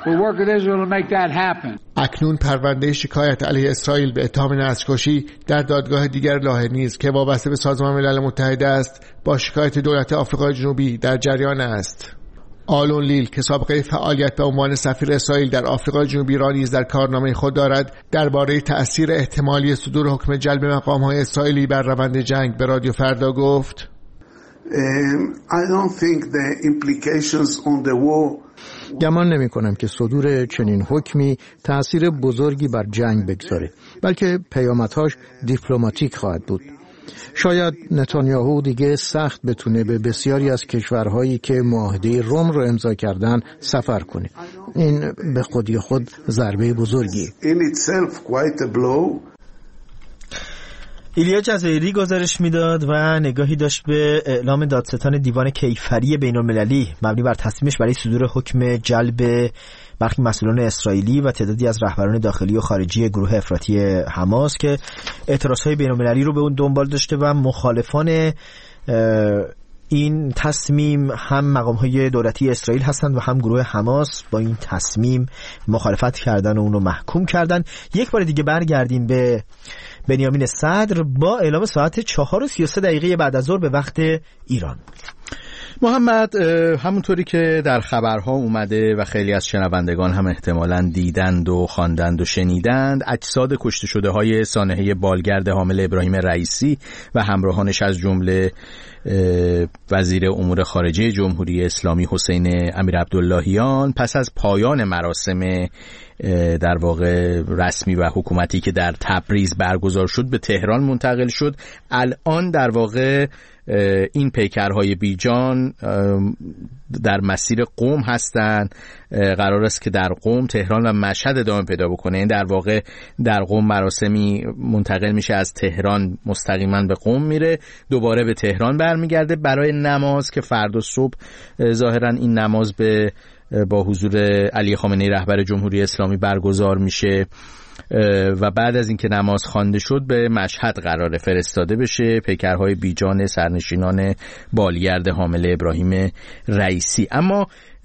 اکنون پرونده شکایت علیه اسرائیل به اتهام نسل‌کشی در دادگاه دیگر لاهه نیز که وابسته به سازمان ملل متحد است با شکایت دولت آفریقای جنوبی در جریان است. آلون لیل که سابقه فعالیت به عنوان سفیر اسرائیل در آفریقای جنوبی را نیز در کارنامه خود دارد درباره تأثیر احتمالی صدور حکم جلب مقام‌های اسرائیلی بر روند جنگ به رادیو فردا گفت I don't think the implications on the war گمان نمی کنم که صدور چنین حکمی تأثیر بزرگی بر جنگ بگذاره، بلکه پیامدهاش دیپلماتیک خواهد بود. شاید نتانیاهو دیگه سخت بتونه به بسیاری از کشورهایی که معاهده روم رو امضا کردن سفر کنه. این به خودی خود ضربه بزرگی. ایلیا جزایری گزارش میداد و نگاهی داشت به اعلام دادستان دیوان کیفری بین‌المللی مبنی بر تصمیمش برای صدور حکم جلب برخی مسئولان اسرائیلی و تعدادی از رهبران داخلی و خارجی گروه افراطی حماس که اعتراضهای بین‌المللی رو به اون دنبال داشته و مخالفان این تصمیم هم مقام‌های دولتی اسرائیل هستند و هم گروه حماس با این تصمیم مخالفت کردن و اون رو محکوم کردن. یک بار دیگه برگردیم به بنیامین صدر با اعلام ساعت چهار و سی و سه دقیقه بعد از ظهر به وقت ایران. محمد، همونطوری که در خبرها اومده و خیلی از شنوندگان هم احتمالاً دیدند و خواندند و شنیدند، اجساد کشته شده های سانحه بالگرد حامل ابراهیم رئیسی و همراهانش از جمله وزیر امور خارجه جمهوری اسلامی حسین امیر عبداللهیان پس از پایان مراسم در واقع رسمی و حکومتی که در تبریز برگزار شد به تهران منتقل شد. الان در واقع این پیکرهای بیجان در مسیر قم هستند. قرار است که در قم، تهران و مشهد ادامه پیدا بکنه. این در واقع در قم مراسمی منتقل میشه از تهران مستقیما به قم میره، دوباره به تهران برمیگرده برای نماز که فردا صبح ظاهرا این نماز به با حضور علی خامنه‌ای رهبر جمهوری اسلامی برگزار میشه و بعد از اینکه نماز خوانده شد به مشهد قراره فرستاده بشه پیکرهای بیجان سرنشینان بالگرد حامل ابراهیم رئیسی. اما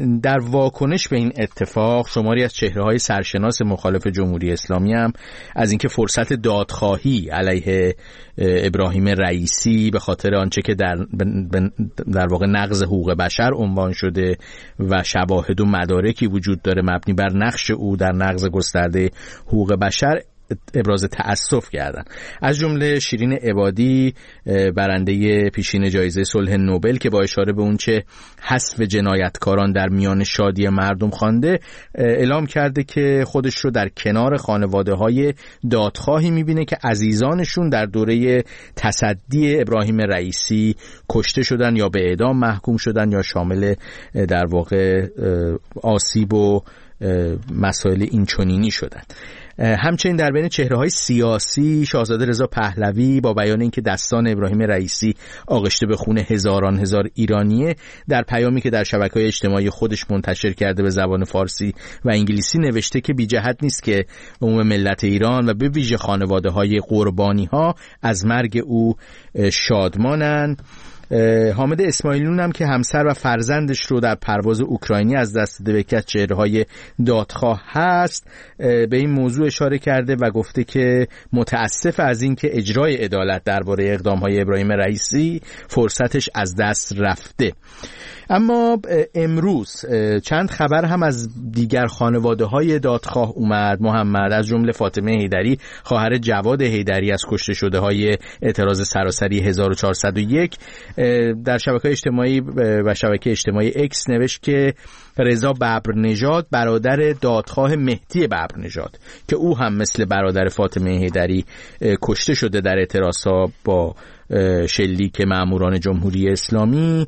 در واکنش به این اتفاق شماری از چهره‌های سرشناس مخالف جمهوری اسلامی هم از اینکه فرصت دادخواهی علیه ابراهیم رئیسی به خاطر آنچه که در در واقع نقض حقوق بشر عنوان شده و شواهد و مدارکی وجود داره مبنی بر نقش او در نقض گسترده حقوق بشر ابراز تأسف کردن. از جمله شیرین عبادی برنده پیشین جایزه صلح نوبل که با اشاره به اون چه حذف جنایتکاران در میان شادی مردم خوانده اعلام کرده که خودش رو در کنار خانواده‌های دادخواهی می‌بینه که عزیزانشون در دوره تصدی ابراهیم رئیسی کشته شدن یا به اعدام محکوم شدن یا شامل در واقع آسیب و مسائل اینچنینی شدن. همچنین در بین چهره‌های سیاسی شاهزاده رضا پهلوی با بیان اینکه دستان ابراهیم رئیسی آغشته به خون هزاران هزار ایرانیه در پیامی که در شبکه‌های اجتماعی خودش منتشر کرده به زبان فارسی و انگلیسی نوشته که بی جهت نیست که عموم ملت ایران و به ویژه خانواده‌های قربانی‌ها از مرگ او شادمانن. حامد اسماعیلیون هم که همسر و فرزندش رو در پرواز اوکراینی از دست داده که از چهره‌های دادخواه هست به این موضوع اشاره کرده و گفته که متاسف از این که اجرای عدالت درباره اقدام‌های ابراهیم رئیسی فرصتش از دست رفته. اما امروز چند خبر هم از دیگر خانواده‌های دادخواه اومد محمد، از جمله فاطمه حیدری خواهر جواد حیدری از کشته شده‌های اعتراض سراسری هزار و چهارصد و یک در شبکه اجتماعی و شبکه اجتماعی اکس نوشت که رضا ببرنژاد برادر دادخواه مهدی ببرنژاد که او هم مثل برادر فاطمه حیدری کشته شده در اعتراضها با شلیک ماموران جمهوری اسلامی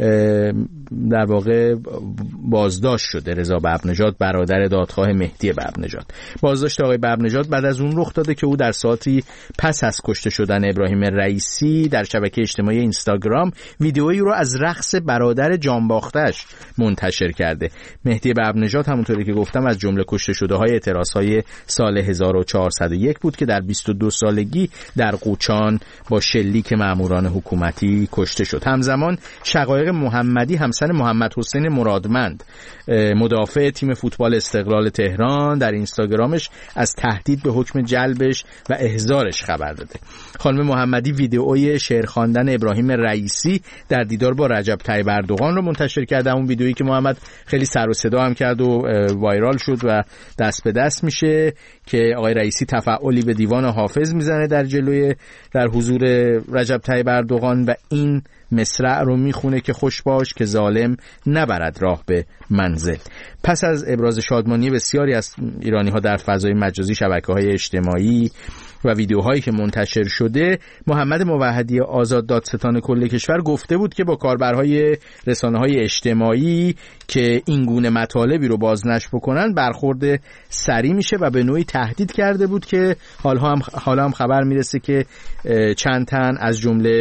در واقع بازداشت شده. رضا ببرنژاد برادر دادخواه مهدی ببرنژاد. بازداشت آقای ببرنژاد بعد از اون رخ داده که او در ساعتی پس از کشته شدن ابراهیم رئیسی در شبکه اجتماعی اینستاگرام ویدئویی رو از رقص برادر جانباختش منتشر کرده. مهدی ببرنژاد همونطوری که گفتم از جمله کشته شده های اعتراضهای سال هزار و چهارصد و یک بود که در بیست و دو سالگی در قوچان با شلیک ماموران حکومتی کشته شد. همزمان شقایق محمدی همسر محمد حسین مرادمند مدافع تیم فوتبال استقلال تهران در اینستاگرامش از تهدید به حکم جلبش و احضارش خبر داده. خانم محمدی ویدئوی شعر خواندن ابراهیم رئیسی در دیدار با رجب طیب اردوغان رو منتشر کرده. اون ویدئویی که محمد خیلی سر و صدا هم کرد و وایرال شد و دست به دست میشه که آقای رئیسی تفعالی به دیوان حافظ میزنه در جلوی در حضور رجب طیب اردوغان و این مصرع رو میخونه که خوش باش که ظالم نبرد راه به منزل. پس از ابراز شادمانی بسیاری از ایرانی ها در فضای مجازی، شبکه‌های اجتماعی و ویدیوهایی که منتشر شده، محمد موحدی آزاد دادستان کل کشور گفته بود که با کاربرهای رسانه‌های اجتماعی که این گونه مطالبی رو بازنشر بکنن برخورد سریع میشه و به نوعی تهدید کرده بود که حالا هم حالا هم خبر میرسه که چند تن از جمله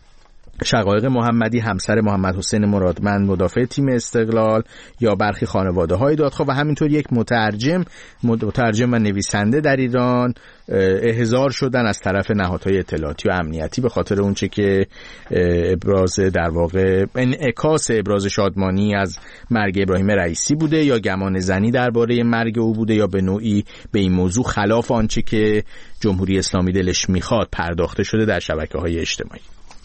شقایق محمدی همسر محمد حسین مرادمند مدافع تیم استقلال یا برخی خانواده‌های دادخواه و همینطور یک مترجم مترجم و نویسنده در ایران احضار شدن از طرف نهادهای اطلاعاتی و امنیتی به خاطر اونچه که ابراز در واقع انعکاس ابراز شادمانی از مرگ ابراهیم رئیسی بوده یا گمان زنی درباره مرگ او بوده یا به نوعی به این موضوع خلاف آنچه که جمهوری اسلامی دلش میخواد پرداخته شده در شبکه‌های اجتماعی.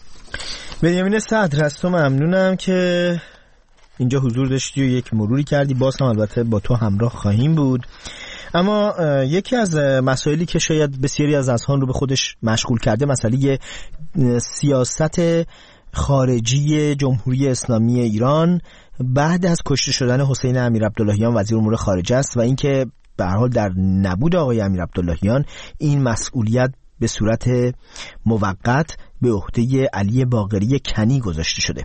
بنیامین صدر، از تو ممنونم که اینجا حضور داشتی و یک مروری کردی. باز هم البته با تو همراه خواهیم بود. اما یکی از مسائلی که شاید بسیاری از اذهان رو به خودش مشغول کرده مسئله سیاست خارجی جمهوری اسلامی ایران بعد از کشته شدن حسین امیرعبداللهیان وزیر امور خارجه است و اینکه به هر حال در نبود آقای امیرعبداللهیان این مسئولیت به صورت موقت به عهده علی باقری کنی گذاشته شده.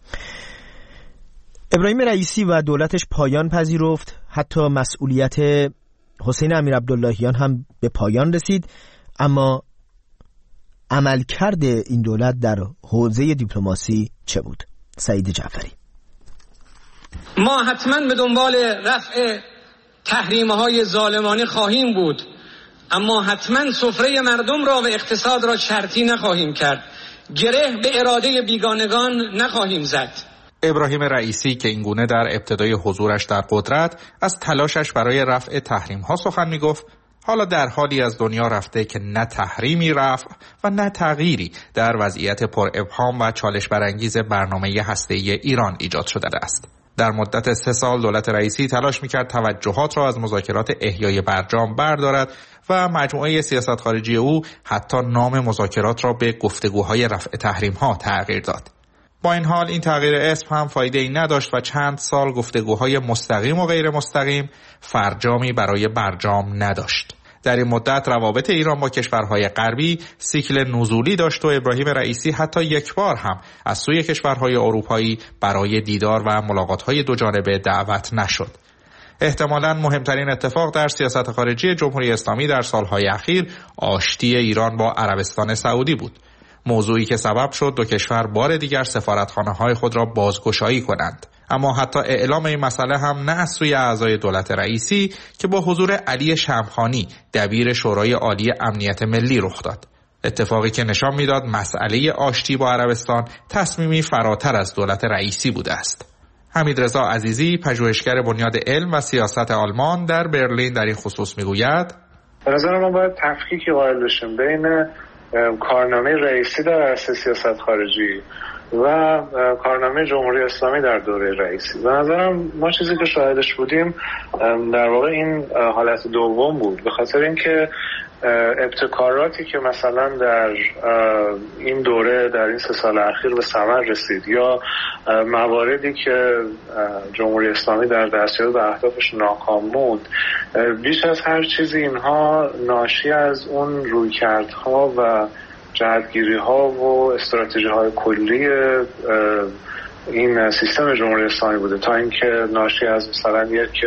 ابراهیم رئیسی و دولتش پایان پذیرفت، حتی مسئولیت حسین امیرعبداللهیان هم به پایان رسید، اما عملکرد این دولت در حوزه دیپلماسی چه بود؟ سعید جعفری. ما حتما به دنبال رفع تحریم‌های ظالمانه خواهیم بود، اما حتما سفره مردم را و اقتصاد را شرطی نخواهیم کرد. گره به اراده بیگانگان نخواهیم زد. ابراهیم رئیسی که اینگونه در ابتدای حضورش در قدرت از تلاشش برای رفع تحریم‌ها سخن می‌گفت، حالا در حالی از دنیا رفته که نه تحریمی رفع و نه تغییری در وضعیت پر ابهام و چالش برانگیز برنامه هسته‌ای ایران ایجاد شده است. در مدت سه سال دولت رئیسی تلاش می‌کرد توجهات را از مذاکرات احیای برجام بردارد و مجموعه سیاست خارجی او حتی نام مذاکرات را به گفتگوهای رفع تحریم‌ها تغییر داد. با این حال این تغییر اسم هم فایده‌ای نداشت و چند سال گفتگوهای مستقیم و غیر مستقیم فرجامی برای برجام نداشت. در این مدت روابط ایران با کشورهای غربی سیکل نزولی داشت و ابراهیم رئیسی حتی یک بار هم از سوی کشورهای اروپایی برای دیدار و ملاقات‌های دوجانبه دعوت نشد. احتمالاً مهمترین اتفاق در سیاست خارجی جمهوری اسلامی در سالهای اخیر آشتی ایران با عربستان سعودی بود. موضوعی که سبب شد دو کشور بار دیگر سفارتخانه‌های خود را بازگشایی کنند. اما حتی اعلام این مسئله هم نه از سوی اعضای دولت رئیسی که با حضور علی شمخانی دبیر شورای عالی امنیت ملی رخ داد. اتفاقی که نشان میداد مسئله آشتی با عربستان تصمیمی فراتر از دولت رئیسی بوده است. حمیدرضا عزیزی، پژوهشگر بنیاد علم و سیاست آلمان در برلین در این خصوص میگوید: به نظر من باید تفکیکی قائل بشیم بین کارنامه رئیسی در عرصه سیاست خارجی و کارنامه جمهوری اسلامی در دوره رئیسی. به نظرم ما چیزی که شاهدش بودیم در واقع این حالت دوم بود، به خاطر اینکه ابتکاراتی که مثلا در این دوره در این سه سال اخیر به ثمر رسید یا مواردی که جمهوری اسلامی در دستیابی به اهدافش ناکام موند، بیش از هر چیزی اینها ناشی از اون رویکردها و جهتگیری‌ها و استراتژی‌های کلی این سیستم جمهوری اسلامی بوده، تا اینکه ناشی از مثلا یک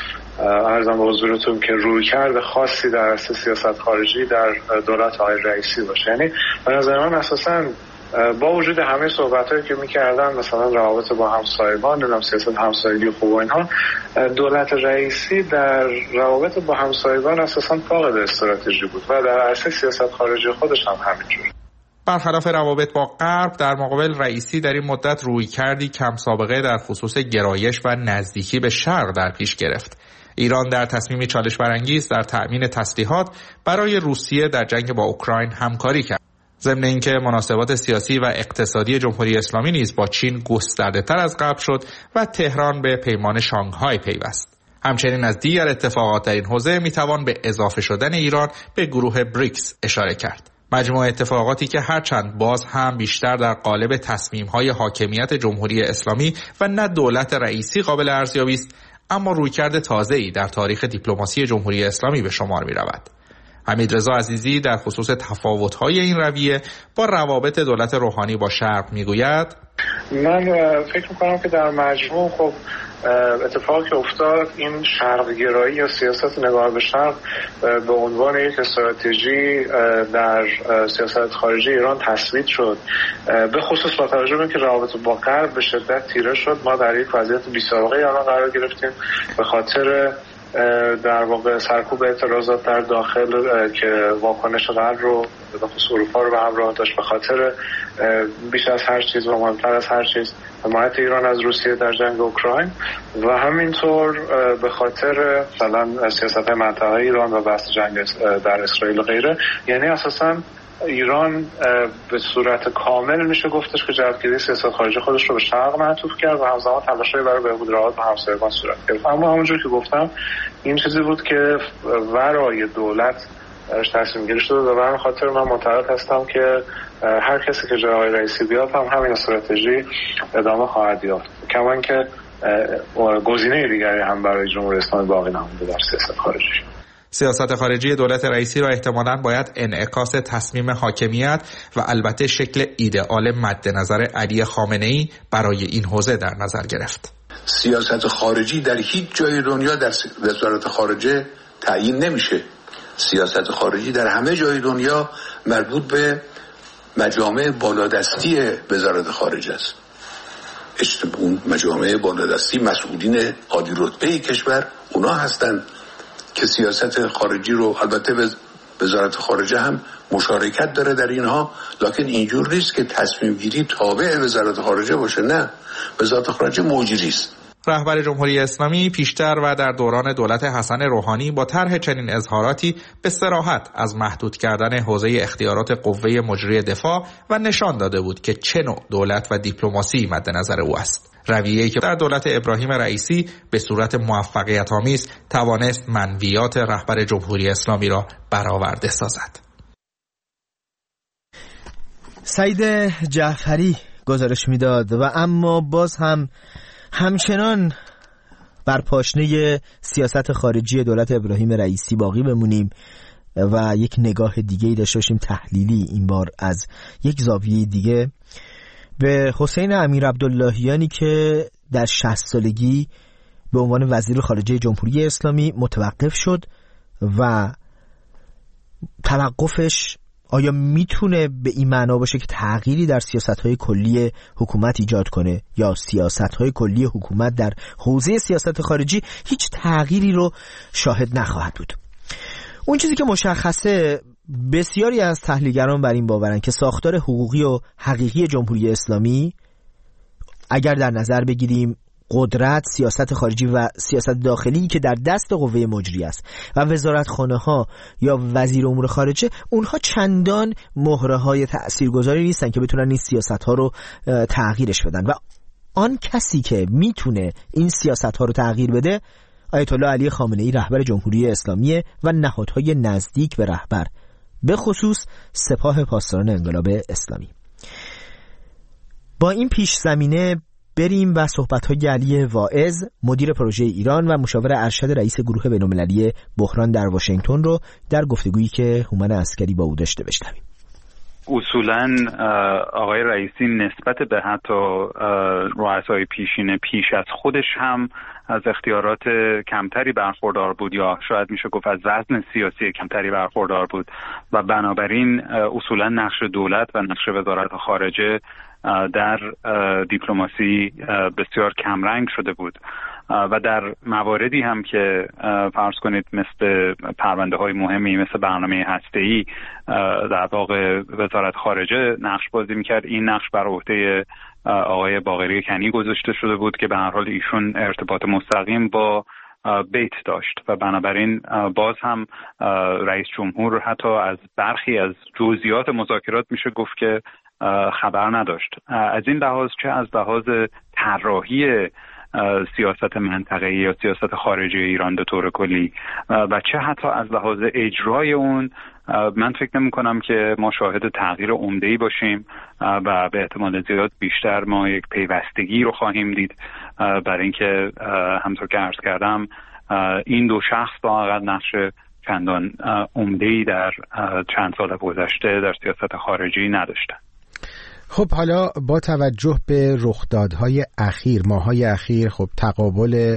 عرضم به حضورتون که رویکرد خاصی در عرصه سیاست خارجی در دولت آقای رئیسی باشه. یعنی به نظر من اساساً با وجود همه صحبت‌هایی که می‌کردن مثلا روابط با همسایگان، نمیدونم سیاست همسایگی خوب و اینها، دولت رئیسی در روابط با همسایگان اساساً فاقد استراتژی بود و در عرصه سیاست خارجی خودش هم همینجور. برخلاف روابط با غرب، در مقابل رئیسی در این مدت روی کردی کم سابقه در خصوص گرایش و نزدیکی به شرق در پیش گرفت. ایران در تصمیمی چالش برانگیز در تأمین تسلیحات برای روسیه در جنگ با اوکراین همکاری کرد. ضمن اینکه مناسبات سیاسی و اقتصادی جمهوری اسلامی نیز با چین گسترده‌تر از قبل شد و تهران به پیمان شانگهای پیوست. همچنین از دیگر اتفاقات در این حوزه میتوان به اضافه شدن ایران به گروه بریکس اشاره کرد. مجموع اتفاقاتی که هرچند باز هم بیشتر در قالب تصمیم‌های حاکمیت جمهوری اسلامی و نه دولت رئیسی قابل ارزیابی است، اما رویکرد تازه‌ای در تاریخ دیپلماسی جمهوری اسلامی به شمار می‌رود. حمیدرضا عزیزی در خصوص تفاوت‌های این رویه با روابط دولت روحانی با شرق میگوید: من فکر می‌کنم که در مجموع خب اتفاقی که افتاد این شرق‌گرایی یا سیاست نگاه به شرق به عنوان یک استراتژی در سیاست خارجی ایران تثبیت شد، به خصوص با توجه به اینکه روابط با غرب به شدت تیره شد. ما در یک وضعیت بی‌سابقه الان قرار گرفتیم به خاطر در واقع سرکوب اعتراضات در داخل که واکنش غرب رو به خصوص اروپا رو به همراه داشت، به خاطر بیش از هر چیز و مهمتر از هر چیز حمایت ایران از روسیه در جنگ اوکراین و همینطور به خاطر مثلا سیاست منطقه ایران و بحث جنگ در اسرائیل و غیره. یعنی اساساً ایران به صورت کامل میشه گفتش که جهتگیری سیاست خارجی خودش رو به شرق معطوف کرد و همزمان تلاش‌هایی برای بهبود روابط با همسایگان صورت گرفت. اما همونجور که گفتم این چیزی بود که ورای دولت تصمیم گیری شده و به همین خاطر من معتقد هستم که هر کسی که جای آقای رئیسی بیاد هم همین استراتژی ادامه خواهد یافت، کما اینکه گزینه دیگری هم برای جمهوری اسلامی باقی نمونده در سیاست خارجی. سیاست خارجی دولت رئیسی را احتمالاً باید انعکاس تصمیم حاکمیت و البته شکل ایدئال مد نظر علی خامنه‌ای برای این حوزه در نظر گرفت. سیاست خارجی در هیچ جای دنیا در وزارت خارجه تعیین نمیشه. سیاست خارجی در همه جای دنیا مربوط به مجامع بالادستی وزارت خارجه است. اون مجامع بالادستی مسئولین عالی رتبه کشور اونا هستند که سیاست خارجی رو البته به وزارت خارجه هم مشارکت داره در اینها، لکن اینجور نیست که تصمیم گیری تابع وزارت خارجه باشه. نه، وزارت خارجه مجری است. رهبر جمهوری اسلامی پیشتر و در دوران دولت حسن روحانی با طرح چنین اظهاراتی به صراحت از محدود کردن حوزه اختیارات قوه مجری دفاع و نشان داده بود که چه نوع دولت و دیپلماسی مد نظر او است. رویه‌ای که در دولت ابراهیم رئیسی به صورت موفقیت‌آمیز توانست منویات رهبر جمهوری اسلامی را برآورده سازد. سعید جعفری گزارش میداد و اما باز هم همچنان بر پاشنه سیاست خارجی دولت ابراهیم رئیسی باقی بمونیم و یک نگاه دیگه‌ای داشته باشیم، تحلیلی، این بار از یک زاویه دیگه، به حسین امیر عبداللهیانی که در شصت سالگی به عنوان وزیر خارجه جمهوری اسلامی متوقف شد و توقفش آیا میتونه به این معنا باشه که تغییری در سیاست‌های کلی حکومت ایجاد کنه یا سیاست‌های کلی حکومت در حوزه سیاست خارجی هیچ تغییری رو شاهد نخواهد بود؟ اون چیزی که مشخصه، بسیاری از تحلیلگران بر این باورن که ساختار حقوقی و حقیقی جمهوری اسلامی اگر در نظر بگیریم قدرت، سیاست خارجی و سیاست داخلی که در دست قوه مجری است و وزارتخانه ها یا وزیر امور خارجه، اونها چندان مهره های تاثیرگذاری نیستن که بتونن این سیاست ها رو تغییرش بدن و آن کسی که میتونه این سیاست ها رو تغییر بده آیت الله علی خامنه‌ای رهبر جمهوری اسلامی و نهادهای نزدیک به رهبر، به خصوص سپاه پاسداران انقلاب اسلامی. با این پیش زمینه بریم و صحبت‌های علی واعظ، مدیر پروژه ایران و مشاور ارشد رئیس گروه بین‌المللی بحران در واشنگتن رو در گفتگویی که هومن عسکری با او داشته بشنویم. اصولاً آقای رئیسی نسبت به حتی رؤسای پیشین پیش از خودش هم از اختیارات کمتری برخوردار بود، یا شاید میشه گفت از وزن سیاسی کمتری برخوردار بود و بنابراین اصولاً نقش دولت و نقش وزارت خارجه در دیپلماسی بسیار کمرنگ شده بود و در مواردی هم که فرض کنید مثل پرونده های مهمی مثل برنامه هسته‌ای در واقع وزارت خارجه نقش بازی میکرد، این نقش بر عهده آقای باقری کنی گذاشته شده بود که به هر حال ایشون ارتباط مستقیم با بیت داشت و بنابراین باز هم رئیس جمهور حتی از برخی از جزئیات مذاکرات میشه گفت که خبر نداشت. از این لحاظ چه از لحاظ طراحی سیاست منطقه‌ای یا سیاست خارجی ایران به طور کلی و چه حتی از لحاظ اجرای اون، من فکر نمی کنم که ما شاهد تغییر عمده‌ای باشیم و به احتمال زیاد بیشتر ما یک پیوستگی رو خواهیم دید، برای اینکه همطور که عرض کردم این دو شخص واقعا نقش چندان عمده‌ای در چند سال گذشته در سیاست خارجی نداشتن. خب حالا با توجه به رخدادهای اخیر، ماهای اخیر، خب تقابل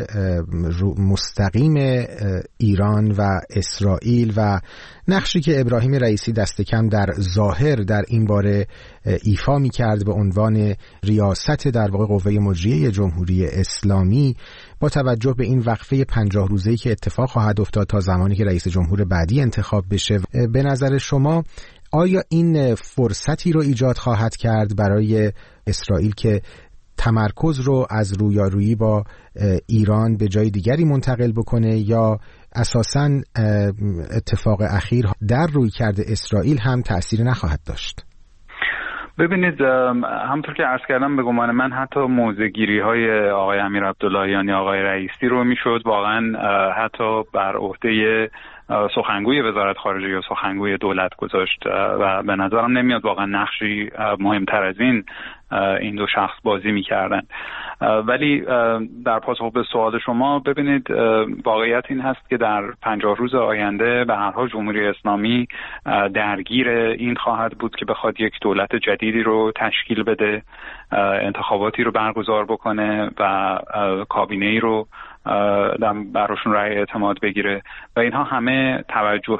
مستقیم ایران و اسرائیل و نقشی که ابراهیم رئیسی دست کم در ظاهر در این باره ایفا می کرد به عنوان ریاست در واقع قوه مجریه جمهوری اسلامی، با توجه به این وقفه پنجاه روزه‌ای که اتفاق خواهد افتاد تا زمانی که رئیس جمهور بعدی انتخاب بشه، به نظر شما آیا این فرصتی رو ایجاد خواهد کرد برای اسرائیل که تمرکز رو از رویارویی با ایران به جای دیگری منتقل بکنه، یا اساساً اتفاق اخیر در رویکرد اسرائیل هم تأثیری نخواهد داشت؟ ببینید، همونطور که عرض کردم به گمان من حتی موضع‌گیری های آقای امیر عبداللهیان یا آقای رئیسی رو میشد واقعا حتی بر عهده سخنگوی وزارت خارجه یا سخنگوی دولت گذاشت و به نظرم نمیاد واقعا نقشی مهمتر از این این دو شخص بازی میکردن. ولی در پاسخ به سوال شما، ببینید واقعیت این هست که در پنجاه روز آینده به هر حال جمهوری اسلامی درگیر این خواهد بود که بخواد یک دولت جدیدی رو تشکیل بده، انتخاباتی رو برگزار بکنه و کابینه‌ای رو براشون رأی اعتماد بگیره و اینها همه توجه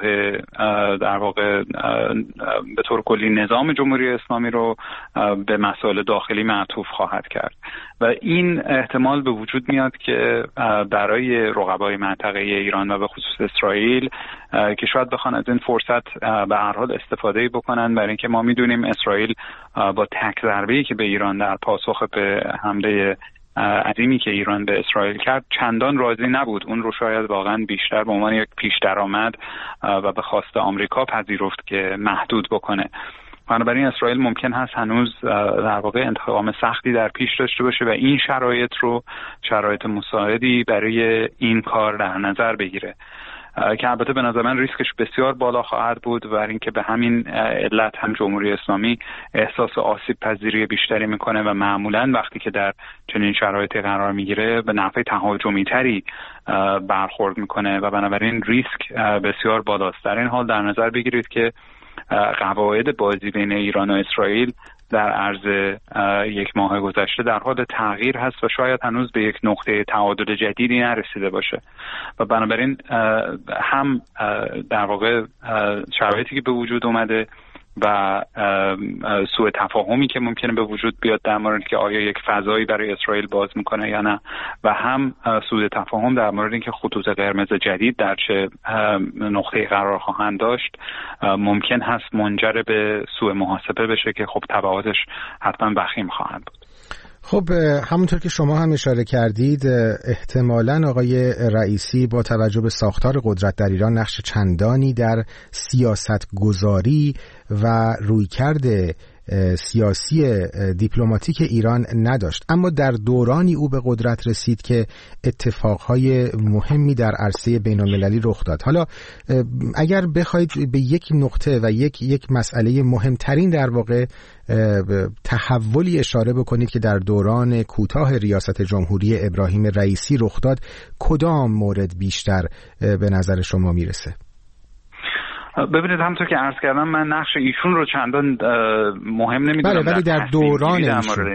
در واقع به طور کلی نظام جمهوری اسلامی رو به مسائل داخلی معطوف خواهد کرد و این احتمال به وجود میاد که برای رقبای منطقه ایران و به خصوص اسرائیل که شاید بخوان از این فرصت به هر حال استفاده بکنن، برای اینکه ما میدونیم اسرائیل با تک ضربه‌ای که به ایران در پاسخ به حمله عظیمی که ایران به اسرائیل کرد چندان راضی نبود. اون رو شاید واقعا بیشتر به عنوان یک پیش درآمد و به خواست آمریکا پذیرفت که محدود بکنه. بنابراین اسرائیل ممکن هست هنوز در واقع انتقام سختی در پیش داشته باشه و این شرایط رو شرایط مساعدی برای این کار در نظر بگیره که البته به نظر من ریسکش بسیار بالا خواهد بود و اینکه به همین علت هم جمهوری اسلامی احساس آسیب پذیری بیشتری میکنه و معمولا وقتی که در چنین شرایطی قرار میگیره به نحو تهاجمی تری برخورد میکنه و بنابراین ریسک بسیار بالاست. در این حال در نظر بگیرید که قواعد بازی بین ایران و اسرائیل در عرض یک ماه گذشته در حال تغییر هست و شاید هنوز به یک نقطه تعادل جدیدی نرسیده باشه و بنابراین هم در واقع شرایطی که به وجود اومده و سوء تفاهمی که ممکنه به وجود بیاد در مورد که آیا یک فضایی برای اسرائیل باز میکنه یا نه و هم سوء تفاهم در مورد اینکه خطوط قرمز جدید در چه نقطه‌ای قرار خواهند داشت ممکن هست منجر به سوء محاسبه بشه که خب تبعاتش حتما وخیم خواهند بود. خب همونطور که شما هم اشاره کردید احتمالاً آقای رئیسی با توجه به ساختار قدرت در ایران نقش چندانی در سیاست گذاری و رویکرد سیاسی دیپلماتیک ایران نداشت، اما در دورانی او به قدرت رسید که اتفاقهای مهمی در عرصه بین‌المللی رخ داد. حالا اگر بخواید به یک نقطه و یک یک مسئله مهمترین در واقع تحولی اشاره بکنید که در دوران کوتاه ریاست جمهوری ابراهیم رئیسی رخ داد، کدام مورد بیشتر به نظر شما میرسه؟ ببینید همونطور که عرض کردم من نقش ایشون رو چندان مهم نمیدونم. بله ولی در, در دوران در ایشون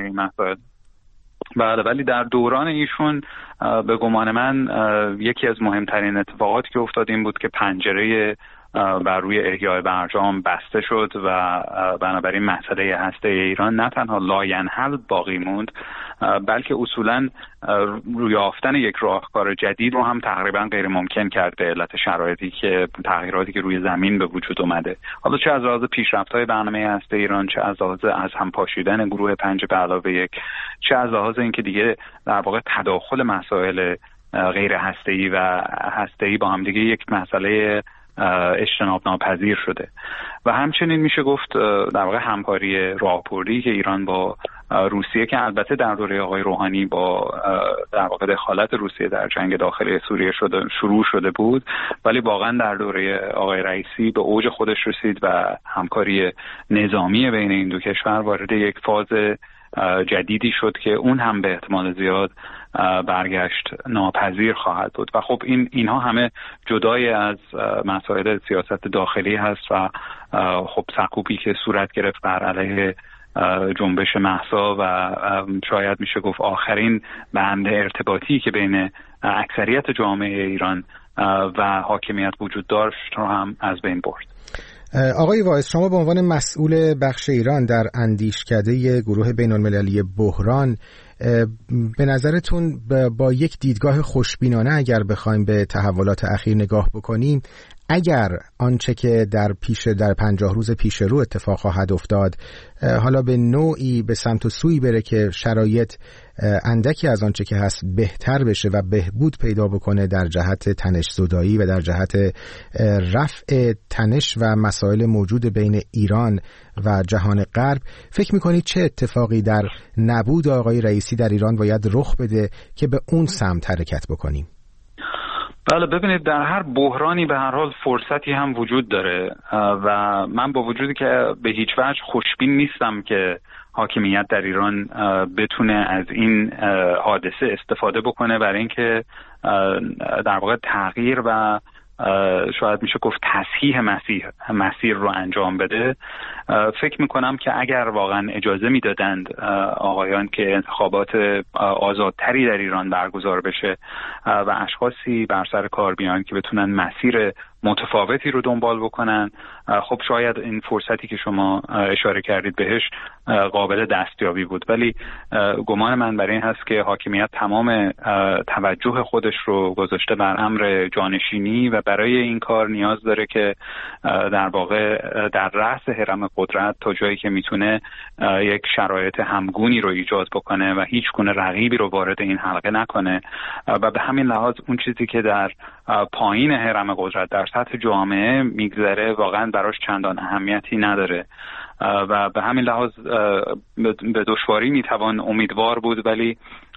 بله ولی در دوران ایشون به گمان من یکی از مهمترین اتفاقاتی که افتاد این بود که پنجره بر روی احیای برجام بسته شد و بنابراین مسئله هسته ایران نه تنها لاینحل باقی موند بلکه اصولاً روی یافتن یک راهکار جدید رو هم تقریبا غیر ممکن کرد به علت شرایطی که تغییراتی که روی زمین به وجود اومده، حالا چه از لحاظ پیشرفت‌های برنامه هسته ایران، چه از لحاظ از هم پاشیدن گروه پنج به علاوه یک، چه از لحاظ اینکه دیگه در واقع تداخل مسائل غیر هسته‌ای و هسته‌ای با هم دیگه یک مسئله اجتناب ناپذیر شده و همچنین میشه گفت در واقع همکاری راهبردی که ایران با روسیه که البته در دوره آقای روحانی با در واقع دخالت روسیه در جنگ داخلی سوریه شده شروع شده بود ولی واقعا در دوره آقای رئیسی به اوج خودش رسید و همکاری نظامی بین این دو کشور وارد یک فاز جدیدی شد که اون هم به احتمال زیاد برگشت ناپذیر خواهد بود و خب این اینها همه جدای از مسائل سیاست داخلی هست و خب سقوطی که صورت گرفت بر علیه جنبش مهسا و شاید میشه گفت آخرین بند ارتباطی که بین اکثریت جامعه ایران و حاکمیت وجود داشت رو هم از بین برد. آقای وایس، شما به عنوان مسئول بخش ایران در اندیشکده گروه بین‌المللی بحران به نظرتون با یک دیدگاه خوشبینانه اگر بخوایم به تحولات اخیر نگاه بکنیم، اگر آنچه که در پیش در پنجاه روز پیش رو اتفاق خواهد افتاد حالا به نوعی به سمت و سوی بره که شرایط اندکی از آنچه که هست بهتر بشه و بهبود پیدا بکنه در جهت تنش زدایی و در جهت رفع تنش و مسائل موجود بین ایران و جهان غرب، فکر میکنید چه اتفاقی در نبود آقای رئیسی در ایران باید رخ بده که به اون سمت حرکت بکنیم؟ بله ببینید در هر بحرانی به هر حال فرصتی هم وجود داره و من با وجودی که به هیچ وجه خوشبین نیستم که حاکمیت در ایران بتونه از این حادثه استفاده بکنه برای اینکه در واقع تغییر و شاید میشه گفت تصحیح مسیر مسیر رو انجام بده، فکر میکنم که اگر واقعا اجازه میدادند آقایان که انتخابات آزادتری در ایران برگزار بشه و اشخاصی بر سر کار بیان که بتونن مسیر متفاوتی رو دنبال بکنن، خب شاید این فرصتی که شما اشاره کردید بهش قابل دستیابی بود. ولی گمان من برای این هست که حاکمیت تمام توجه خودش رو گذاشته بر امر جانشینی و برای این کار نیاز داره که در واقع در رأس هرم قدرت تا جایی که میتونه یک شرایط همگونی رو ایجاد بکنه و هیچ گونه رقیبی رو وارد این حلقه نکنه و به همین لحاظ اون چیزی که در پایین هرم قدرت در سطح جامعه میگذره واقعا براش چندان اهمیتی نداره و به همین لحاظ به دشواری میتوان امیدوار بود. ولی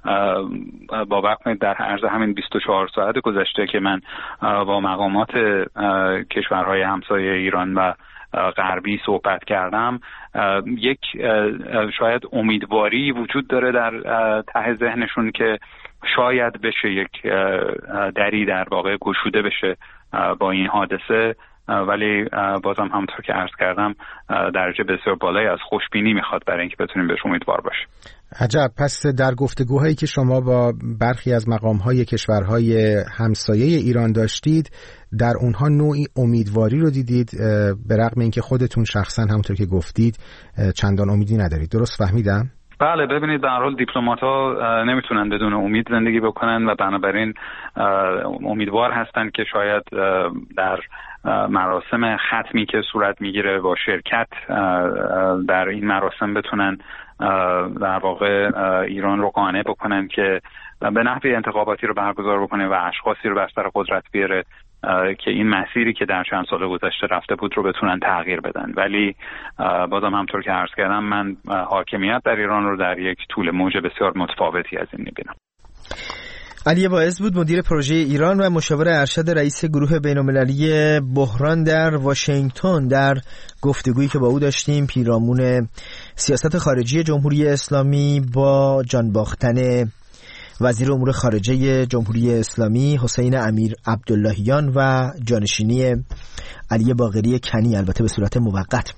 با وقت در عرض همین بیست و چهار ساعت گذشته که من با مقامات کشورهای همسایه ایران و غربی صحبت کردم، یک شاید امیدواری وجود داره در ته ذهنشون که شاید بشه یک دری در واقع گشوده بشه با این حادثه، ولی بازم همونطور که عرض کردم درجه بسیار بالایی از خوشبینی میخواد برای اینکه بتونیم بهش امیدوار باشیم. عجب. پس در گفتگوهایی که شما با برخی از مقامهای کشورهای همسایه ایران داشتید، در اونها نوعی امیدواری رو دیدید، به رغم اینکه خودتون شخصا همونطور که گفتید چندان امیدی ندارید. درست فهمیدم؟ بله، ببینید به هر حال دیپلمات‌ها نمیتونن بدون امید زندگی بکنن و بنابراین امیدوار هستن که شاید در مراسم ختمی که صورت میگیره با شرکت در این مراسم بتونن در واقع ایران رو قانع بکنن که به نحوی انتخاباتی رو برگزار بکنه و اشخاصی رو بر سر قدرت بیاره که این مسیری که در چند سال گذشته رفته بود رو بتونن تغییر بدن. ولی بازم همطور که عرض کردم من حاکمیت در ایران رو در یک طول موج بسیار متفاوتی از این میبینم. علی واعظ بود، مدیر پروژه ایران و مشاور ارشد رئیس گروه بین‌المللی بحران در واشنگتن، در گفتگویی که با او داشتیم پیرامون سیاست خارجی جمهوری اسلامی با جان باختن وزیر امور خارجه جمهوری اسلامی حسین امیر عبداللهیان و جانشینی علی باقری کنی، البته به صورت موقت.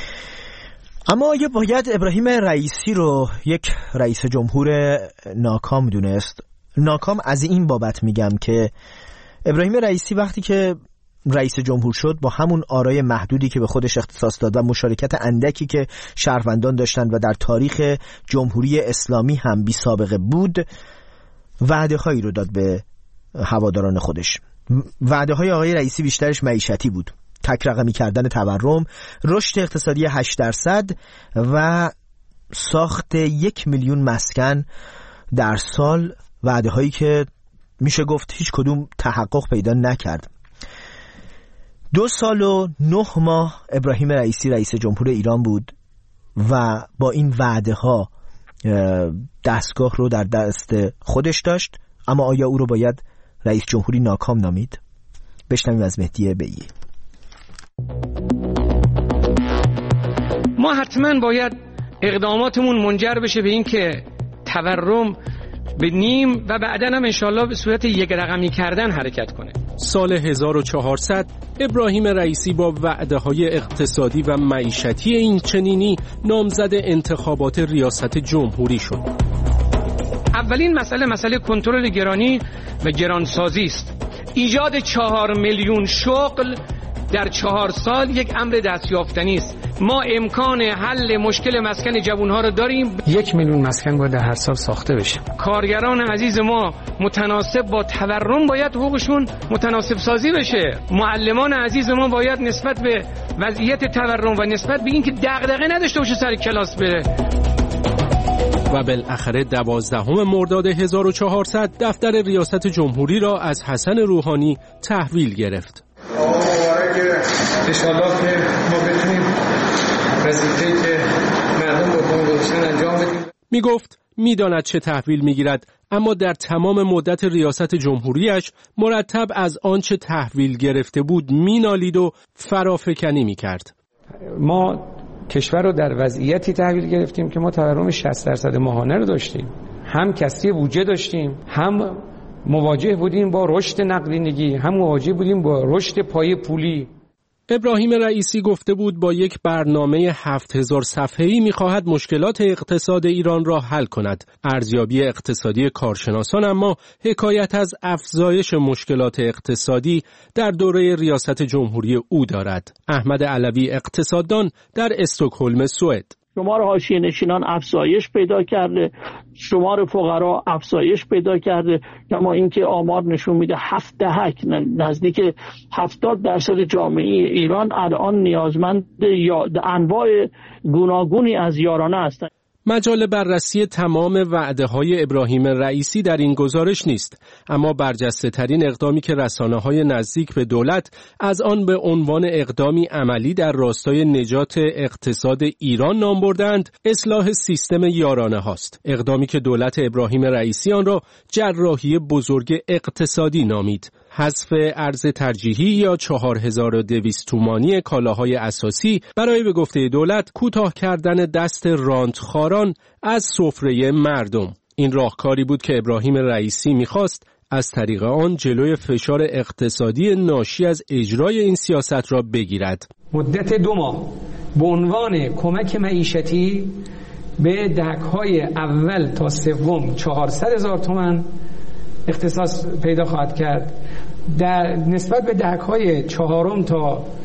اما آیا باید ابراهیم رئیسی رو یک رئیس جمهور ناکام دونست؟ ناکام از این بابت میگم که ابراهیم رئیسی وقتی که رئیس جمهور شد با همون آرای محدودی که به خودش اختصاص داد و مشارکت اندکی که شهروندان داشتن و در تاریخ جمهوری اسلامی هم بی سابقه بود، وعده هایی رو داد به هواداران خودش. وعده های آقای رئیسی بیشترش معیشتی بود، تک رقمی کردن تورم، رشد اقتصادی هشت درصد و ساخت یک میلیون مسکن در سال، وعده هایی که میشه گفت هیچ کدوم تحقق پیدا نکرد. دو سال و نه ماه ابراهیم رئیسی رئیس جمهور ایران بود و با این وعده ها دستگاه رو در دست خودش داشت. اما آیا او رو باید رئیس جمهوری ناکام نامید؟ بشنویم از مهدی بیعی. ما حتما باید اقداماتمون منجر بشه به این که تورم به نیم و بعداً هم انشالله به صورت یک رقمی کردن حرکت کنه. سال هزار و چهارصد ابراهیم رئیسی با وعده‌های اقتصادی و معیشتی این چنینی نامزد انتخابات ریاست جمهوری شد. اولین مسئله مسئله کنترل گرانی و گرانسازی است. ایجاد چهار میلیون شغل در چهار سال یک امر دستیافتنی است. ما امکان حل مشکل مسکن جوانها رو داریم. یک میلیون مسکن باید در هر سال ساخته بشه. کارگران عزیز ما متناسب با تورم باید حقوقشون متناسب سازی بشه. معلمان عزیز ما باید نسبت به وضعیت تورم و نسبت به اینکه دغدغه نداشته باشه سر کلاس بره. و بالاخره دوازدهم مرداد هزار و چهارصد دفتر ریاست جمهوری را از حسن روحانی تحویل گرفت. انشالله که ما بتونیم وظیفه‌ای که مردم با پامون گذاشتن انجام بدیم. می گفت می داند چه تحویل می گیرد، اما در تمام مدت ریاست جمهوریش مرتب از آنچه تحویل گرفته بود می نالید و فرافکنی می کرد. ما کشور رو در وضعیتی تحویل گرفتیم که ما تورم شصت درصد ماهانه رو داشتیم، هم کسری بودجه داشتیم، هم مواجه بودیم با رشد نقدینگی، هم مواجه بودیم با رشد پایه پولی. ابراهیم رئیسی گفته بود با یک برنامه هفت هزار صفحه‌ای می‌خواهد مشکلات اقتصاد ایران را حل کند. ارزیابی اقتصادی کارشناسان اما حکایت از افزایش مشکلات اقتصادی در دوره ریاست جمهوری او دارد. احمد علوی اقتصاددان در استکهلم سوئد: شمار حاشیه‌نشینان افزایش پیدا کرده، شمار فقرا افزایش پیدا کرده، کما اینکه آمار نشون میده هفت دهک نزدیک هفتاد درصد جامعه ایران الان نیازمند یا انواع گوناگونی از یارانه هستند. مجال بررسی تمام وعده‌های ابراهیم رئیسی در این گزارش نیست، اما برجسته ترین اقدامی که رسانه‌های نزدیک به دولت از آن به عنوان اقدامی عملی در راستای نجات اقتصاد ایران نام بردند، اصلاح سیستم یارانه هاست. اقدامی که دولت ابراهیم رئیسی آن را جراحی بزرگ اقتصادی نامید. حذف ارز ترجیحی یا چهار هزار و دویست تومانی کالاهای اساسی برای به گفته دولت کوتاه کردن دست رانتخواران از سفره مردم. این راهکاری بود که ابراهیم رئیسی می‌خواست از طریق آن جلوی فشار اقتصادی ناشی از اجرای این سیاست را بگیرد. مدت دو ماه به عنوان کمک معیشتی به دهک‌های اول تا سوم چهارصد هزار تومان اختصاص پیدا خواهد کرد. در نسبت به دهک‌های چهارم تا